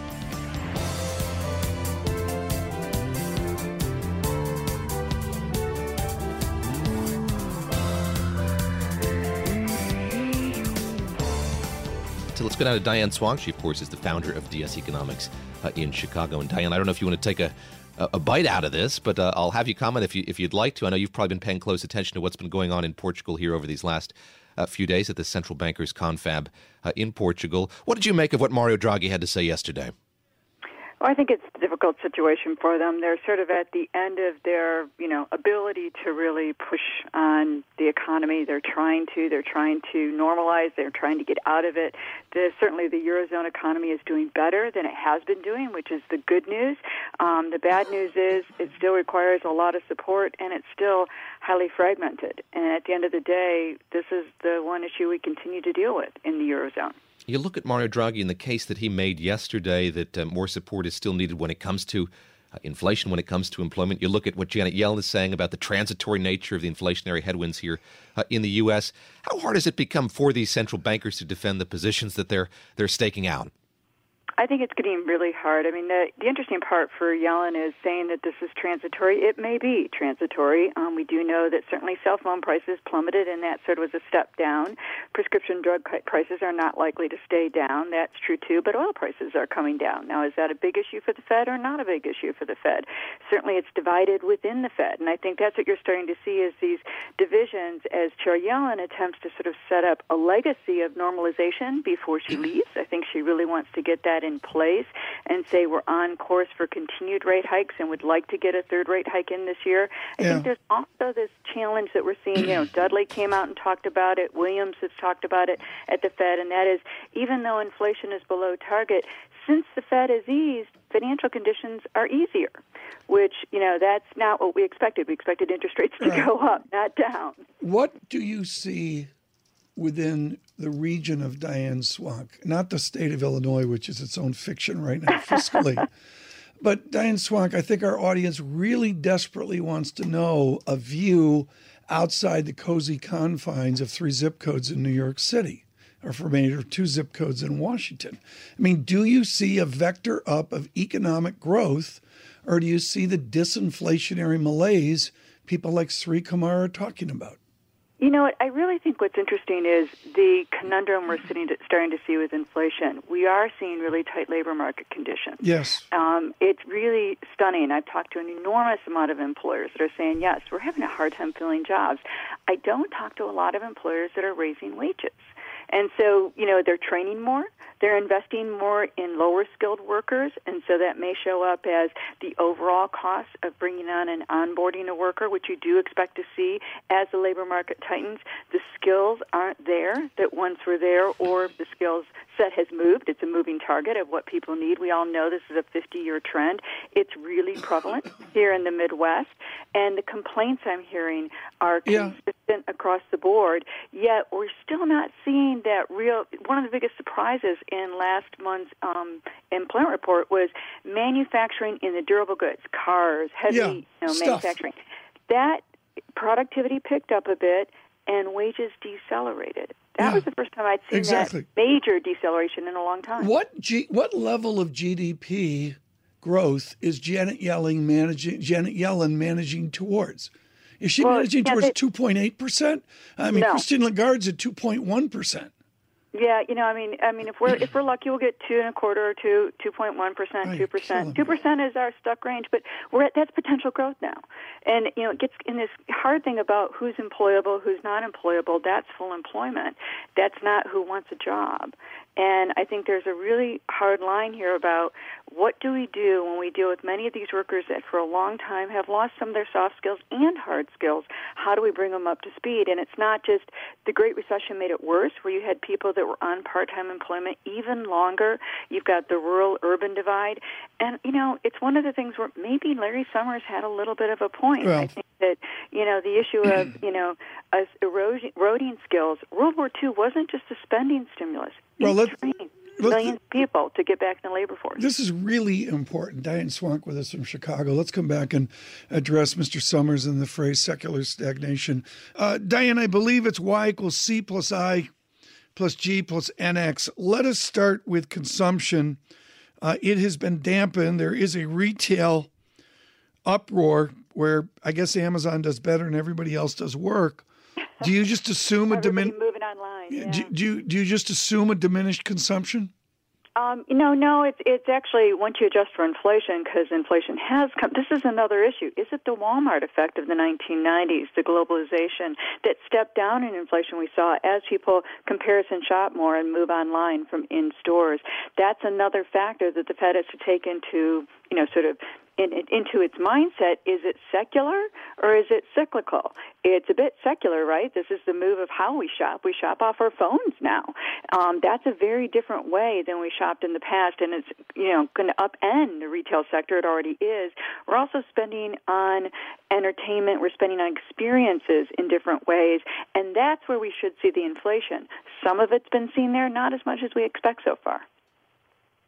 So let's go down to Diane Swang. She, of course, is the founder of DS Economics in Chicago. And Diane, I don't know if you want to take a bite out of this, but I'll have you comment if you'd like to. I know you've probably been paying close attention to what's been going on in Portugal here over these last few days at the central bankers confab in Portugal. What did you make of what Mario Draghi had to say yesterday? Well, I think it's a difficult situation for them. They're sort of at the end of their, ability to really push on the economy. They're trying to normalize. They're trying to get out of it. Certainly the Eurozone economy is doing better than it has been doing, which is the good news. The bad news is it still requires a lot of support, and it's still highly fragmented. And at the end of the day, this is the one issue we continue to deal with in the Eurozone. You look at Mario Draghi and the case that he made yesterday that more support is still needed when it comes to inflation when it comes to employment. You look at what Janet Yellen is saying about the transitory nature of the inflationary headwinds here in the U.S. How hard has it become for these central bankers to defend the positions that they're staking out? I think it's getting really hard. I mean, the interesting part for Yellen is saying that this is transitory. It may be transitory. We do know that certainly cell phone prices plummeted, and that sort of was a step down. Prescription drug prices are not likely to stay down. That's true, too. But oil prices are coming down. Now, is that a big issue for the Fed or not a big issue for the Fed? Certainly it's divided within the Fed, and I think that's what you're starting to see is these divisions as Chair Yellen attempts to sort of set up a legacy of normalization before she leaves. I think she really wants to get that in place and say we're on course for continued rate hikes and would like to get a third rate hike in this year. I think there's also this challenge that we're seeing. Dudley came out and talked about it. Williams has talked about it at the Fed, and that is even though inflation is below target, since the Fed has eased, financial conditions are easier, which, that's not what we expected. We expected interest rates to go up, not down. What do you see within the region of Diane Swonk, not the state of Illinois, which is its own fiction right now fiscally, but Diane Swonk, I think our audience really desperately wants to know a view outside the cozy confines of 3 zip codes in New York City, or for me, or 2 zip codes in Washington. I mean, do you see a vector up of economic growth, or do you see the disinflationary malaise people like Sri Kumar are talking about? You know what? I really think what's interesting is the conundrum we're starting to see with inflation. We are seeing really tight labor market conditions. Yes. It's really stunning. I've talked to an enormous amount of employers that are saying, yes, we're having a hard time filling jobs. I don't talk to a lot of employers that are raising wages. And so, they're training more. They're investing more in lower-skilled workers, and so that may show up as the overall cost of bringing on and onboarding a worker, which you do expect to see as the labor market tightens. The skills aren't there that once were there, or the skills set has moved. It's a moving target of what people need. We all know this is a 50-year trend. It's really prevalent here in the Midwest, and the complaints I'm hearing are consistent across the board, yet we're still not seeing that real. One of the biggest surprises in last month's employment report was manufacturing in the durable goods, cars, heavy manufacturing. That productivity picked up a bit, and wages decelerated. That was the first time I'd seen that major deceleration in a long time. What level of GDP growth is Janet Yellen managing towards? Is she managing towards 2.8%? I mean, no. Christine Lagarde's at 2.1%. Yeah, if we're lucky, we'll get 2.25% or 2.1%, 2%. 2% is our stuck range, but that's potential growth now. And it gets in this hard thing about who's employable, who's not employable. That's full employment. That's not who wants a job. And I think there's a really hard line here about what do we do when we deal with many of these workers that for a long time have lost some of their soft skills and hard skills. How do we bring them up to speed? And it's not just the Great Recession made it worse, where you had people that were on part-time employment even longer. You've got the rural-urban divide. And, it's one of the things where maybe Larry Summers had a little bit of a point. Well, I think that, the issue of, us eroding skills, World War II wasn't just a spending stimulus. It trained millions of people to get back in the labor force. This is really important. Diane Swonk with us from Chicago. Let's come back and address Mr. Summers and the phrase secular stagnation. Diane, I believe it's Y equals C plus I plus G plus NX. Let us start with consumption. It has been dampened. There is a retail uproar where I guess Amazon does better and everybody else does work. Do you just assume moving online? Yeah. Do you just assume a diminished consumption? No. It's actually once you adjust for inflation, because inflation has come. This is another issue. Is it the Walmart effect of the 1990s, the globalization that stepped down in inflation we saw as people comparison shop more and move online from in stores? That's another factor that the Fed has to take into into its mindset. Is it secular or is it cyclical? It's a bit secular, right? This is the move of how we shop. We shop off our phones now. That's a very different way than we shopped in the past, and it's going to upend the retail sector. It already is. We're also spending on entertainment. We're spending on experiences in different ways, and that's where we should see the inflation. Some of it's been seen there, not as much as we expect so far.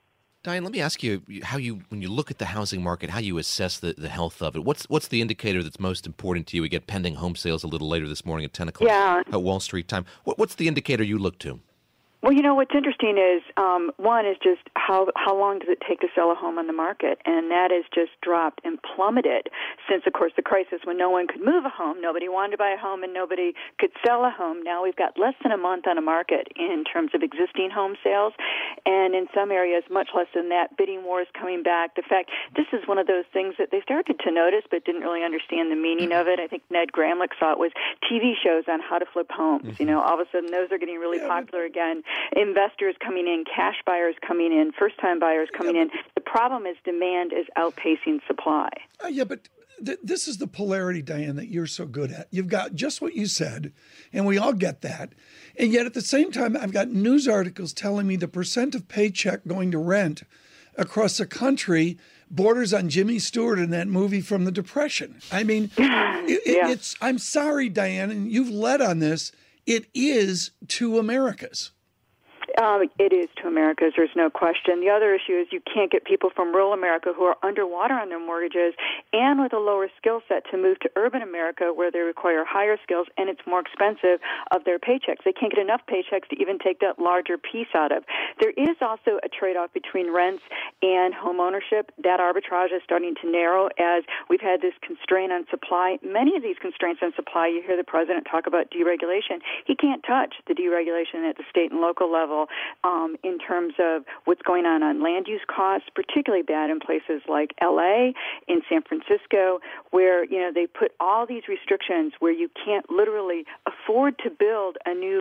Diane, let me ask you how when you look at the housing market, how you assess the health of it. What's the indicator that's most important to you? We get pending home sales a little later this morning at 10 o'clock at Wall Street time. What's the indicator you look to? Well, what's interesting is, one is just how long does it take to sell a home on the market? And that has just dropped and plummeted since, of course, the crisis when no one could move a home, nobody wanted to buy a home, and nobody could sell a home. Now we've got less than a month on a market in terms of existing home sales, and in some areas much less than that. Bidding war is coming back. The fact, this is one of those things that they started to notice but didn't really understand the meaning of it. I think Ned Gramlich saw it was TV shows on how to flip homes. All of a sudden those are getting really popular again. Investors coming in, cash buyers coming in, first-time buyers coming in. The problem is demand is outpacing supply. But this is the polarity, Diane, that you're so good at. You've got just what you said, and we all get that. And yet at the same time, I've got news articles telling me the percent of paycheck going to rent across the country borders on Jimmy Stewart in that movie from the Depression. I mean, it's. I'm sorry, Diane, and you've led on this. It is two Americas. It is to Americas, there's no question. The other issue is you can't get people from rural America who are underwater on their mortgages and with a lower skill set to move to urban America where they require higher skills and it's more expensive of their paychecks. They can't get enough paychecks to even take that larger piece out of. There is also a trade-off between rents and home ownership. That arbitrage is starting to narrow as we've had this constraint on supply. Many of these constraints on supply, you hear the president talk about deregulation. He can't touch the deregulation at the state and local level. In terms of what's going on land use costs, particularly bad in places like L.A., in San Francisco, where they put all these restrictions where you can't literally afford to build a new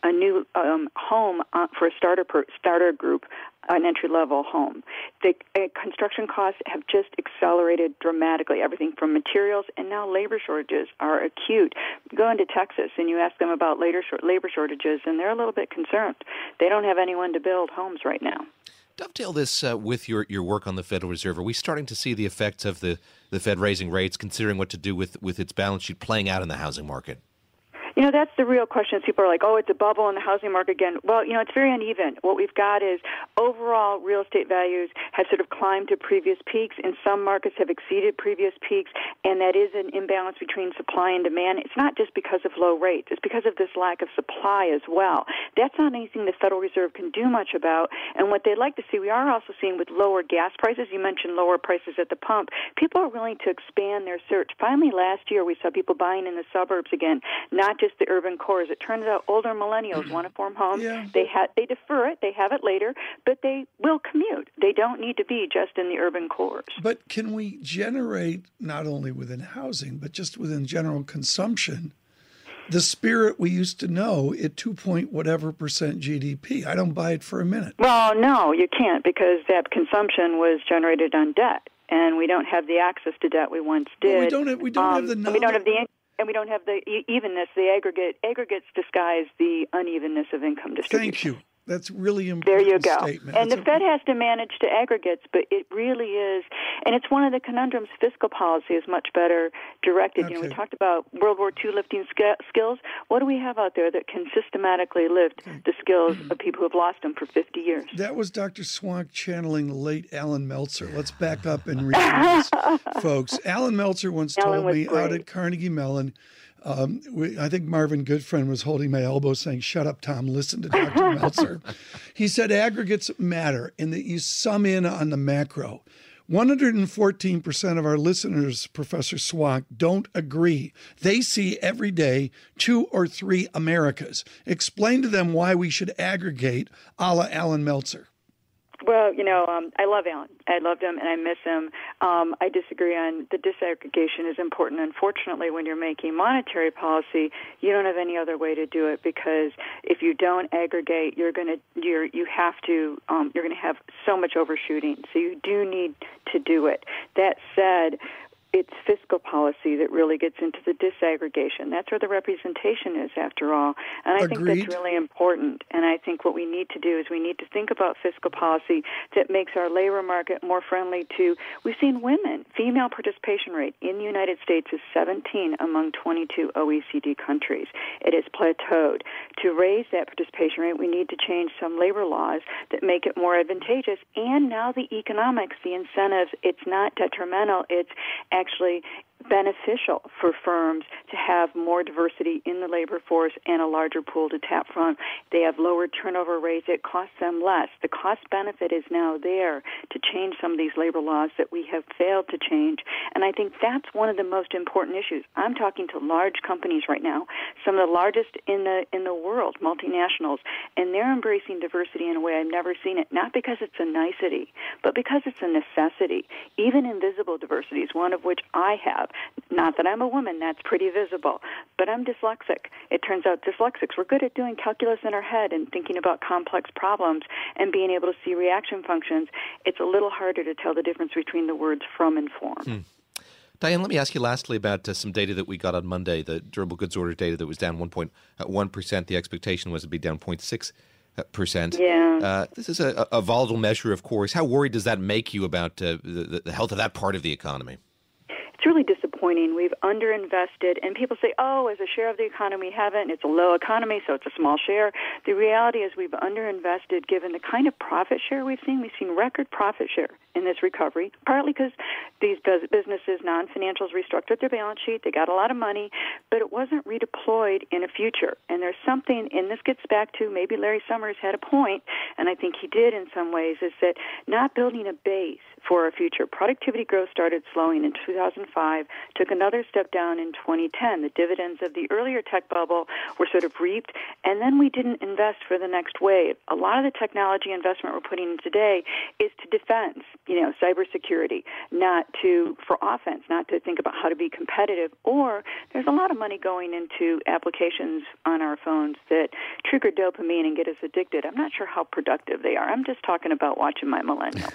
home for a starter group, an entry-level home. The construction costs have just accelerated dramatically, everything from materials, and now labor shortages are acute. You go into Texas and you ask them about labor shortages, and they're a little bit concerned. They don't have anyone to build homes right now. Dovetail this with your work on the Federal Reserve. Are we starting to see the effects of the Fed raising rates, considering what to do with its balance sheet, playing out in the housing market? That's the real question. People are like, it's a bubble in the housing market again. Well, it's very uneven. What we've got is overall real estate values have sort of climbed to previous peaks, and some markets have exceeded previous peaks, and that is an imbalance between supply and demand. It's not just because of low rates. It's because of this lack of supply as well. That's not anything the Federal Reserve can do much about, and what they'd like to see, we are also seeing with lower gas prices, you mentioned lower prices at the pump, people are willing to expand their search. Finally, last year, we saw people buying in the suburbs again, not just the urban cores. It turns out older millennials want to form homes. Yeah. They defer it. They have it later, but they will commute. They don't need to be just in the urban cores. But can we generate, not only within housing, but just within general consumption, the spirit we used to know at 2% GDP? I don't buy it for a minute. Well, no, you can't, because that consumption was generated on debt, and we don't have the access to debt we once did. Well, we don't have the knowledge. We don't have the and we don't have the evenness, the aggregates disguise the unevenness of income distribution. Thank you. That's really important. There you go. Statement. And the Fed has to manage to aggregates, but it really is, and it's one of the conundrums. Fiscal policy is much better directed. Okay. We talked about World War II lifting skills. What do we have out there that can systematically lift the skills of people who have lost them for 50 years? That was Dr. Swank channeling the late Alan Meltzer. Let's back up and read this, folks. Alan Meltzer once told me out at Carnegie Mellon, I think Marvin Goodfriend was holding my elbow saying, "Shut up, Tom, listen to Dr. Meltzer." He said aggregates matter and that you sum in on the macro. 114% of our listeners, Professor Swank, don't agree. They see every day 2 or 3 Americas. Explain to them why we should aggregate a la Alan Meltzer. Well, I love Alan. I loved him, and I miss him. I disagree on the disaggregation is important. Unfortunately, when you're making monetary policy, you don't have any other way to do it, because if you don't aggregate, you're going to have so much overshooting. So you do need to do it. That said, it's fiscal policy that really gets into the disaggregation. That's where the representation is, after all. And I think that's really important. And I think what we need to do is we need to think about fiscal policy that makes our labor market more friendly to, we've seen women, female participation rate in the United States is 17 among 22 OECD countries. It has plateaued. To raise that participation rate, we need to change some labor laws that make it more advantageous. And now the economics, the incentives, it's not detrimental, it's actually beneficial for firms to have more diversity in the labor force and a larger pool to tap from. They have lower turnover rates. It costs them less. The cost benefit is now there to change some of these labor laws that we have failed to change. And I think that's one of the most important issues. I'm talking to large companies right now, some of the largest in the world, multinationals, and they're embracing diversity in a way I've never seen it, not because it's a nicety, but because it's a necessity. Even invisible diversity is one of which I have. Not that I'm a woman, that's pretty visible, but I'm dyslexic. It turns out dyslexics, we're good at doing calculus in our head and thinking about complex problems and being able to see reaction functions. It's a little harder to tell the difference between the words from and form. Diane, let me ask you lastly about some data that we got on Monday, the durable goods order data that was down 1.1%. The expectation was to be down 0.6%. Yeah. This is a volatile measure, of course. How worried does that make you about the health of that part of the economy? It's really disappointing. We've underinvested, and people say, oh, as a share of the economy, we haven't. It's a low economy, so it's a small share. The reality is we've underinvested given the kind of profit share we've seen. We've seen record profit share in this recovery, partly because these businesses, non-financials, restructured their balance sheet. They got a lot of money, but it wasn't redeployed in a future. And there's something, and this gets back to maybe Larry Summers had a point, and I think he did in some ways, is that not building a base for a future. Productivity growth started slowing in 2005, took another step down in 2010. The dividends of the earlier tech bubble were sort of reaped, and then we didn't invest for the next wave. A lot of the technology investment we're putting in today is to defense, cybersecurity, not for offense, not to think about how to be competitive. Or there's a lot of money going into applications on our phones that trigger dopamine and get us addicted. I'm not sure how productive they are. I'm just talking about watching my millennial.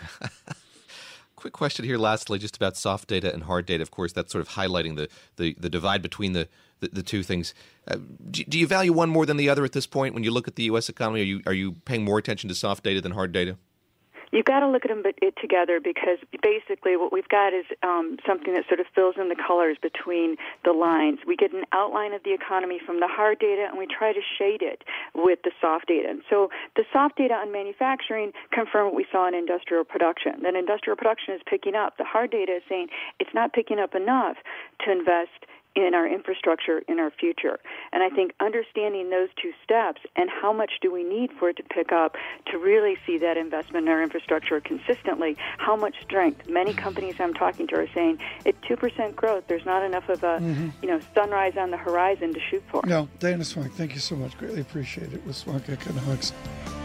Quick question here lastly, just about soft data and hard data. Of course, that's sort of highlighting the divide between the two things. Do you value one more than the other at this point when you look at the U.S. economy? Are you paying more attention to soft data than hard data? You've got to look at them together, because basically what we've got is something that sort of fills in the colors between the lines. We get an outline of the economy from the hard data, and we try to shade it with the soft data. And so the soft data on manufacturing confirm what we saw in industrial production. That industrial production is picking up. The hard data is saying it's not picking up enough to invest in our infrastructure, in our future. And I think understanding those two steps and how much do we need for it to pick up to really see that investment in our infrastructure consistently, how much strength. Many companies I'm talking to are saying at 2% growth, there's not enough of a sunrise on the horizon to shoot for. No, Diana Swonk, thank you so much. Greatly appreciate it with Swonk Economics.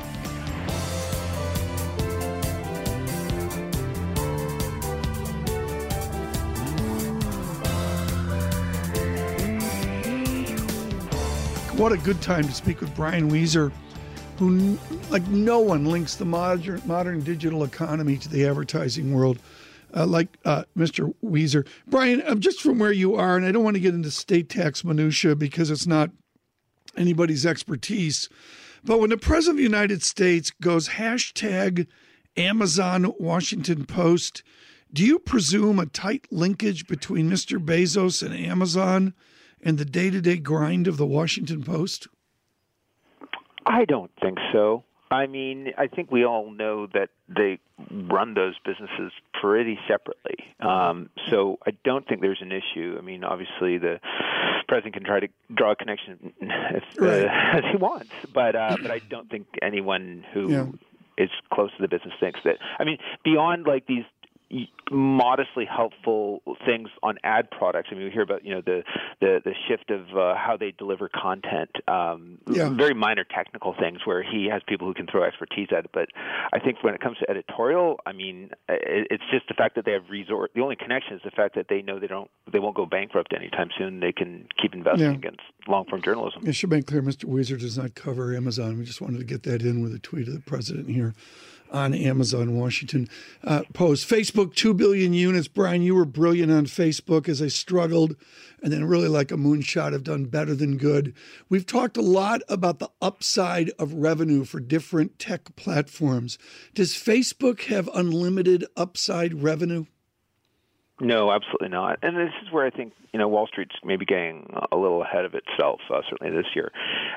What a good time to speak with Brian Wieser, who, like no one, links the modern digital economy to the advertising world like Mr. Wieser. Brian, just from where you are, and I don't want to get into state tax minutia because it's not anybody's expertise, but when the President of the United States goes hashtag Amazon Washington Post, do you presume a tight linkage between Mr. Bezos and Amazon and the day-to-day grind of the Washington Post? I don't think so. I mean, I think we all know that they run those businesses pretty separately. So I don't think there's an issue. I mean, obviously the president can try to draw a connection as he wants, but I don't think anyone who is close to the business thinks that. I mean, beyond like these modestly helpful things on ad products. I mean, we hear about the shift of how they deliver content, very minor technical things where he has people who can throw expertise at it. But I think when it comes to editorial, I mean, it's just the fact that they have resort. The only connection is the fact that they know they won't go bankrupt anytime soon. They can keep investing against long-form journalism. It should make clear Mr. Wieser does not cover Amazon. We just wanted to get that in with a tweet of the president here. on Amazon Washington Post. Facebook, 2 billion units. Brian, you were brilliant on Facebook as I struggled, and then really like a moonshot have done better than good. We've talked a lot about the upside of revenue for different tech platforms. Does Facebook have unlimited upside revenue? No, absolutely not. And this is where I think Wall Street's maybe getting a little ahead of itself, certainly this year.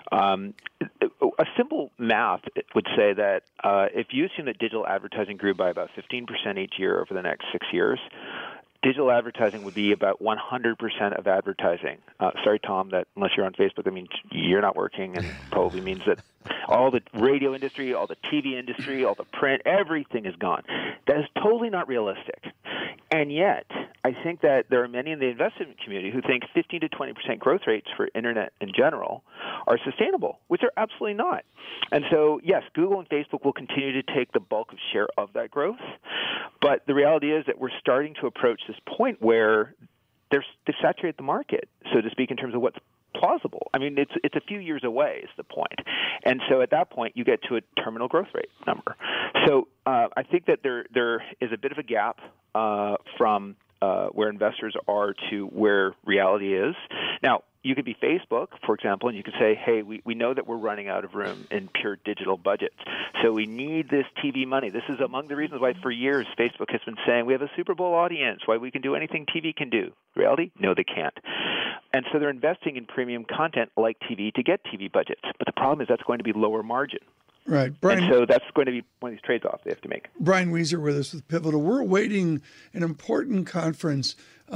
A simple math would say that if you assume that digital advertising grew by about 15% each year over the next 6 years, digital advertising would be about 100% of advertising. Sorry, Tom, that unless you're on Facebook, that means you're not working, and probably means that all the radio industry, all the TV industry, all the print, everything is gone. That is totally not realistic. And yet, I think that there are many in the investment community who think 15 to 20% growth rates for internet in general are sustainable, which are absolutely not. And so, yes, Google and Facebook will continue to take the bulk of share of that growth. But the reality is that we're starting to approach this point where they've saturated the market, so to speak, in terms of what's plausible. I mean, it's a few years away is the point. And so at that point, you get to a terminal growth rate number. So I think that there is a bit of a gap from where investors are to where reality is. Now, you could be Facebook, for example, and you could say, hey, we know that we're running out of room in pure digital budgets, so we need this TV money. This is among the reasons why for years Facebook has been saying we have a Super Bowl audience, why we can do anything TV can do. Reality? No, they can't. And so they're investing in premium content like TV to get TV budgets. But the problem is that's going to be lower margin. Right. Brian, and so that's going to be one of these trade-offs they have to make. Brian Wieser with us with Pivotal. We're awaiting an important conference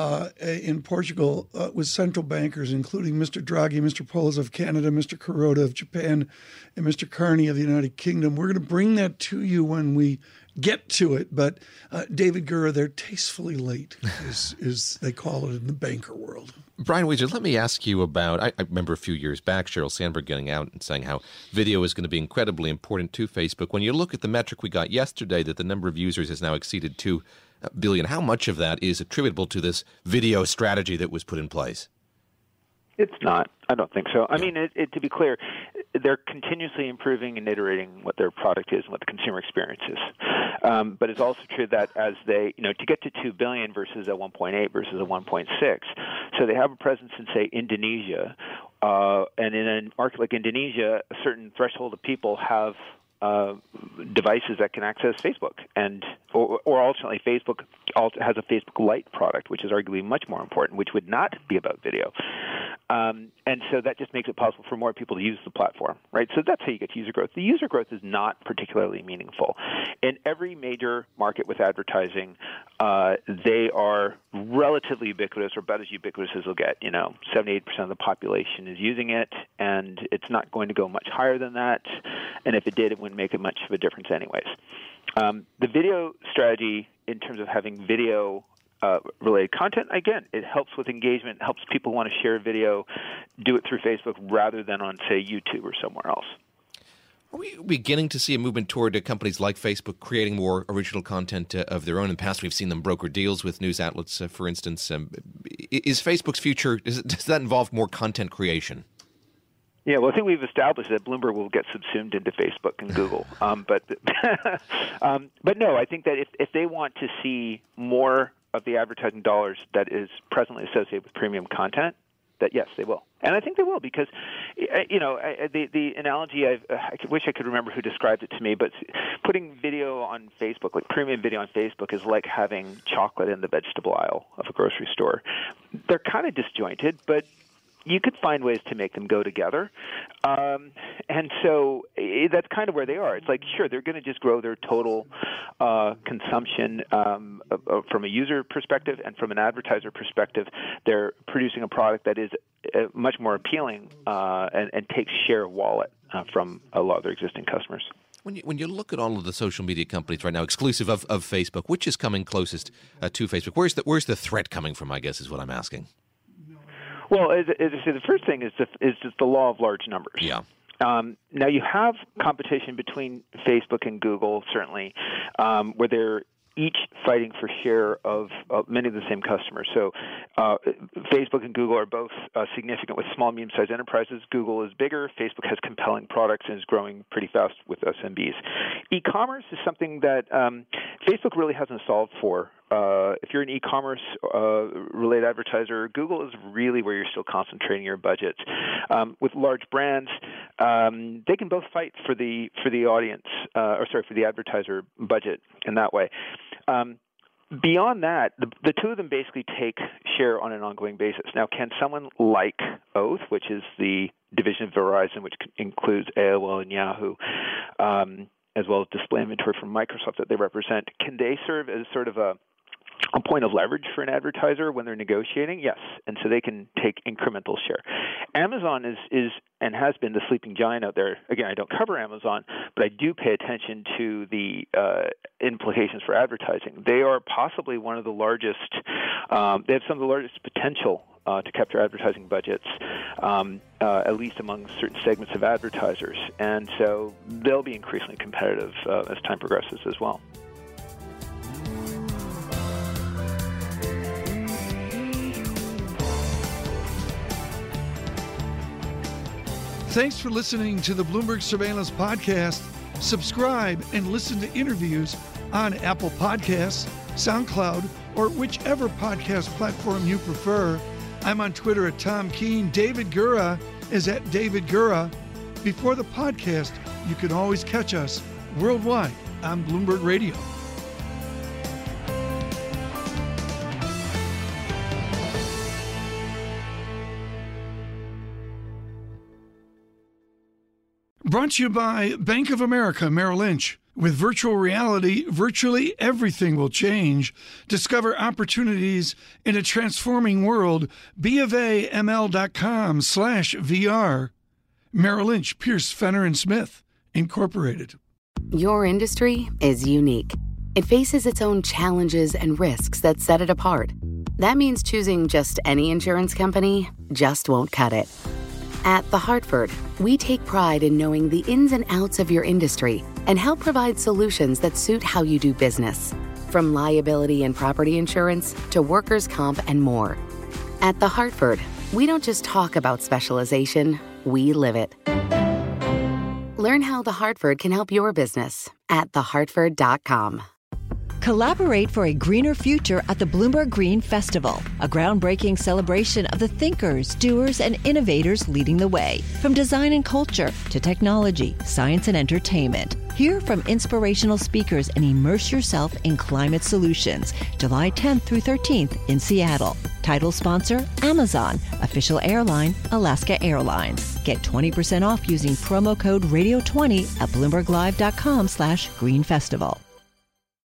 in Portugal with central bankers, including Mr. Draghi, Mr. Polas of Canada, Mr. Kuroda of Japan, and Mr. Carney of the United Kingdom. We're going to bring that to you when we get to it. But David Gura, they're tastefully late, is they call it in the banker world. Brian Wieser, let me ask you about, I remember a few years back, Sheryl Sandberg getting out and saying how video is going to be incredibly important to Facebook. When you look at the metric we got yesterday, that the number of users has now exceeded 2 billion, how much of that is attributable to this video strategy that was put in place? It's not. I don't think so. I mean, to be clear, they're continuously improving and iterating what their product is and what the consumer experience is. But it's also true that as they, to get to 2 billion versus a 1.8 versus a 1.6, so they have a presence in, say, Indonesia, and in a market like Indonesia, a certain threshold of people have devices that can access Facebook, or ultimately Facebook has a Facebook Lite product, which is arguably much more important, which would not be about video. And so that just makes it possible for more people to use the platform, right? So that's how you get user growth. The user growth is not particularly meaningful. In every major market with advertising, they are relatively ubiquitous, or about as ubiquitous as they'll get. 78% of the population is using it, and it's not going to go much higher than that. And if it did, it wouldn't make it much of a difference anyways. The video strategy, in terms of having video related content, again, it helps with engagement, helps people want to share video, do it through Facebook rather than on, say, YouTube or somewhere else. Are we beginning to see a movement toward companies like Facebook creating more original content of their own? In the past, we've seen them broker deals with news outlets, for instance. Is Facebook's future, does that involve more content creation? Yeah, well, I think we've established that Bloomberg will get subsumed into Facebook and Google. But no, I think that if they want to see more of the advertising dollars that is presently associated with premium content, that yes, they will. And I think they will because, the analogy, I wish I could remember who described it to me, but putting video on Facebook, like premium video on Facebook, is like having chocolate in the vegetable aisle of a grocery store. They're kind of disjointed, but you could find ways to make them go together. And so that's kind of where they are. It's like, sure, they're going to just grow their total consumption from a user perspective, and from an advertiser perspective, they're producing a product that is much more appealing and takes share of wallet from a lot of their existing customers. When you look at all of the social media companies right now, exclusive of Facebook, which is coming closest to Facebook? Where's the threat coming from, I guess, is what I'm asking. Well, as I say, the first thing is just the law of large numbers. Yeah. Now, you have competition between Facebook and Google, certainly, where they're each fighting for share of many of the same customers. So Facebook and Google are both significant with small, medium-sized enterprises. Google is bigger. Facebook has compelling products and is growing pretty fast with SMBs. E-commerce is something that Facebook really hasn't solved for. If you're an e-commerce related advertiser, Google is really where you're still concentrating your budgets. With large brands, they can both fight for the audience, for the advertiser budget in that way. Beyond that, the two of them basically take share on an ongoing basis. Now, can someone like Oath, which is the division of Verizon, which includes AOL and Yahoo, as well as display inventory from Microsoft that they represent, can they serve as sort of a point of leverage for an advertiser when they're negotiating? Yes, and so they can take incremental share. Amazon is and has been the sleeping giant out there. Again, I don't cover Amazon, but I do pay attention to the implications for advertising. They are possibly one of the largest. They have some of the largest potential to capture advertising budgets, at least among certain segments of advertisers, and so they'll be increasingly competitive as time progresses as well. Thanks for listening to the Bloomberg Surveillance Podcast. Subscribe and listen to interviews on Apple Podcasts, SoundCloud, or whichever podcast platform you prefer. I'm on Twitter at Tom Keene. David Gura is at David Gura. Before the podcast, you can always catch us worldwide on Bloomberg Radio. Brought to you by Bank of America Merrill Lynch. With virtual reality, virtually everything will change. Discover opportunities in a transforming world. BofAML.com/VR. Merrill Lynch, Pierce, Fenner & Smith, Incorporated. Your industry is unique. It faces its own challenges and risks that set it apart. That means choosing just any insurance company just won't cut it. At The Hartford, we take pride in knowing the ins and outs of your industry and help provide solutions that suit how you do business. From liability and property insurance to workers' comp and more. At The Hartford, we don't just talk about specialization, we live it. Learn how The Hartford can help your business at thehartford.com. Collaborate for a greener future at the Bloomberg Green Festival, a groundbreaking celebration of the thinkers, doers, and innovators leading the way. From design and culture to technology, science, and entertainment. Hear from inspirational speakers and immerse yourself in climate solutions. July 10th through 13th in Seattle. Title sponsor, Amazon. Official airline, Alaska Airlines. Get 20% off using promo code radio20 at BloombergLive.com/Green Festival.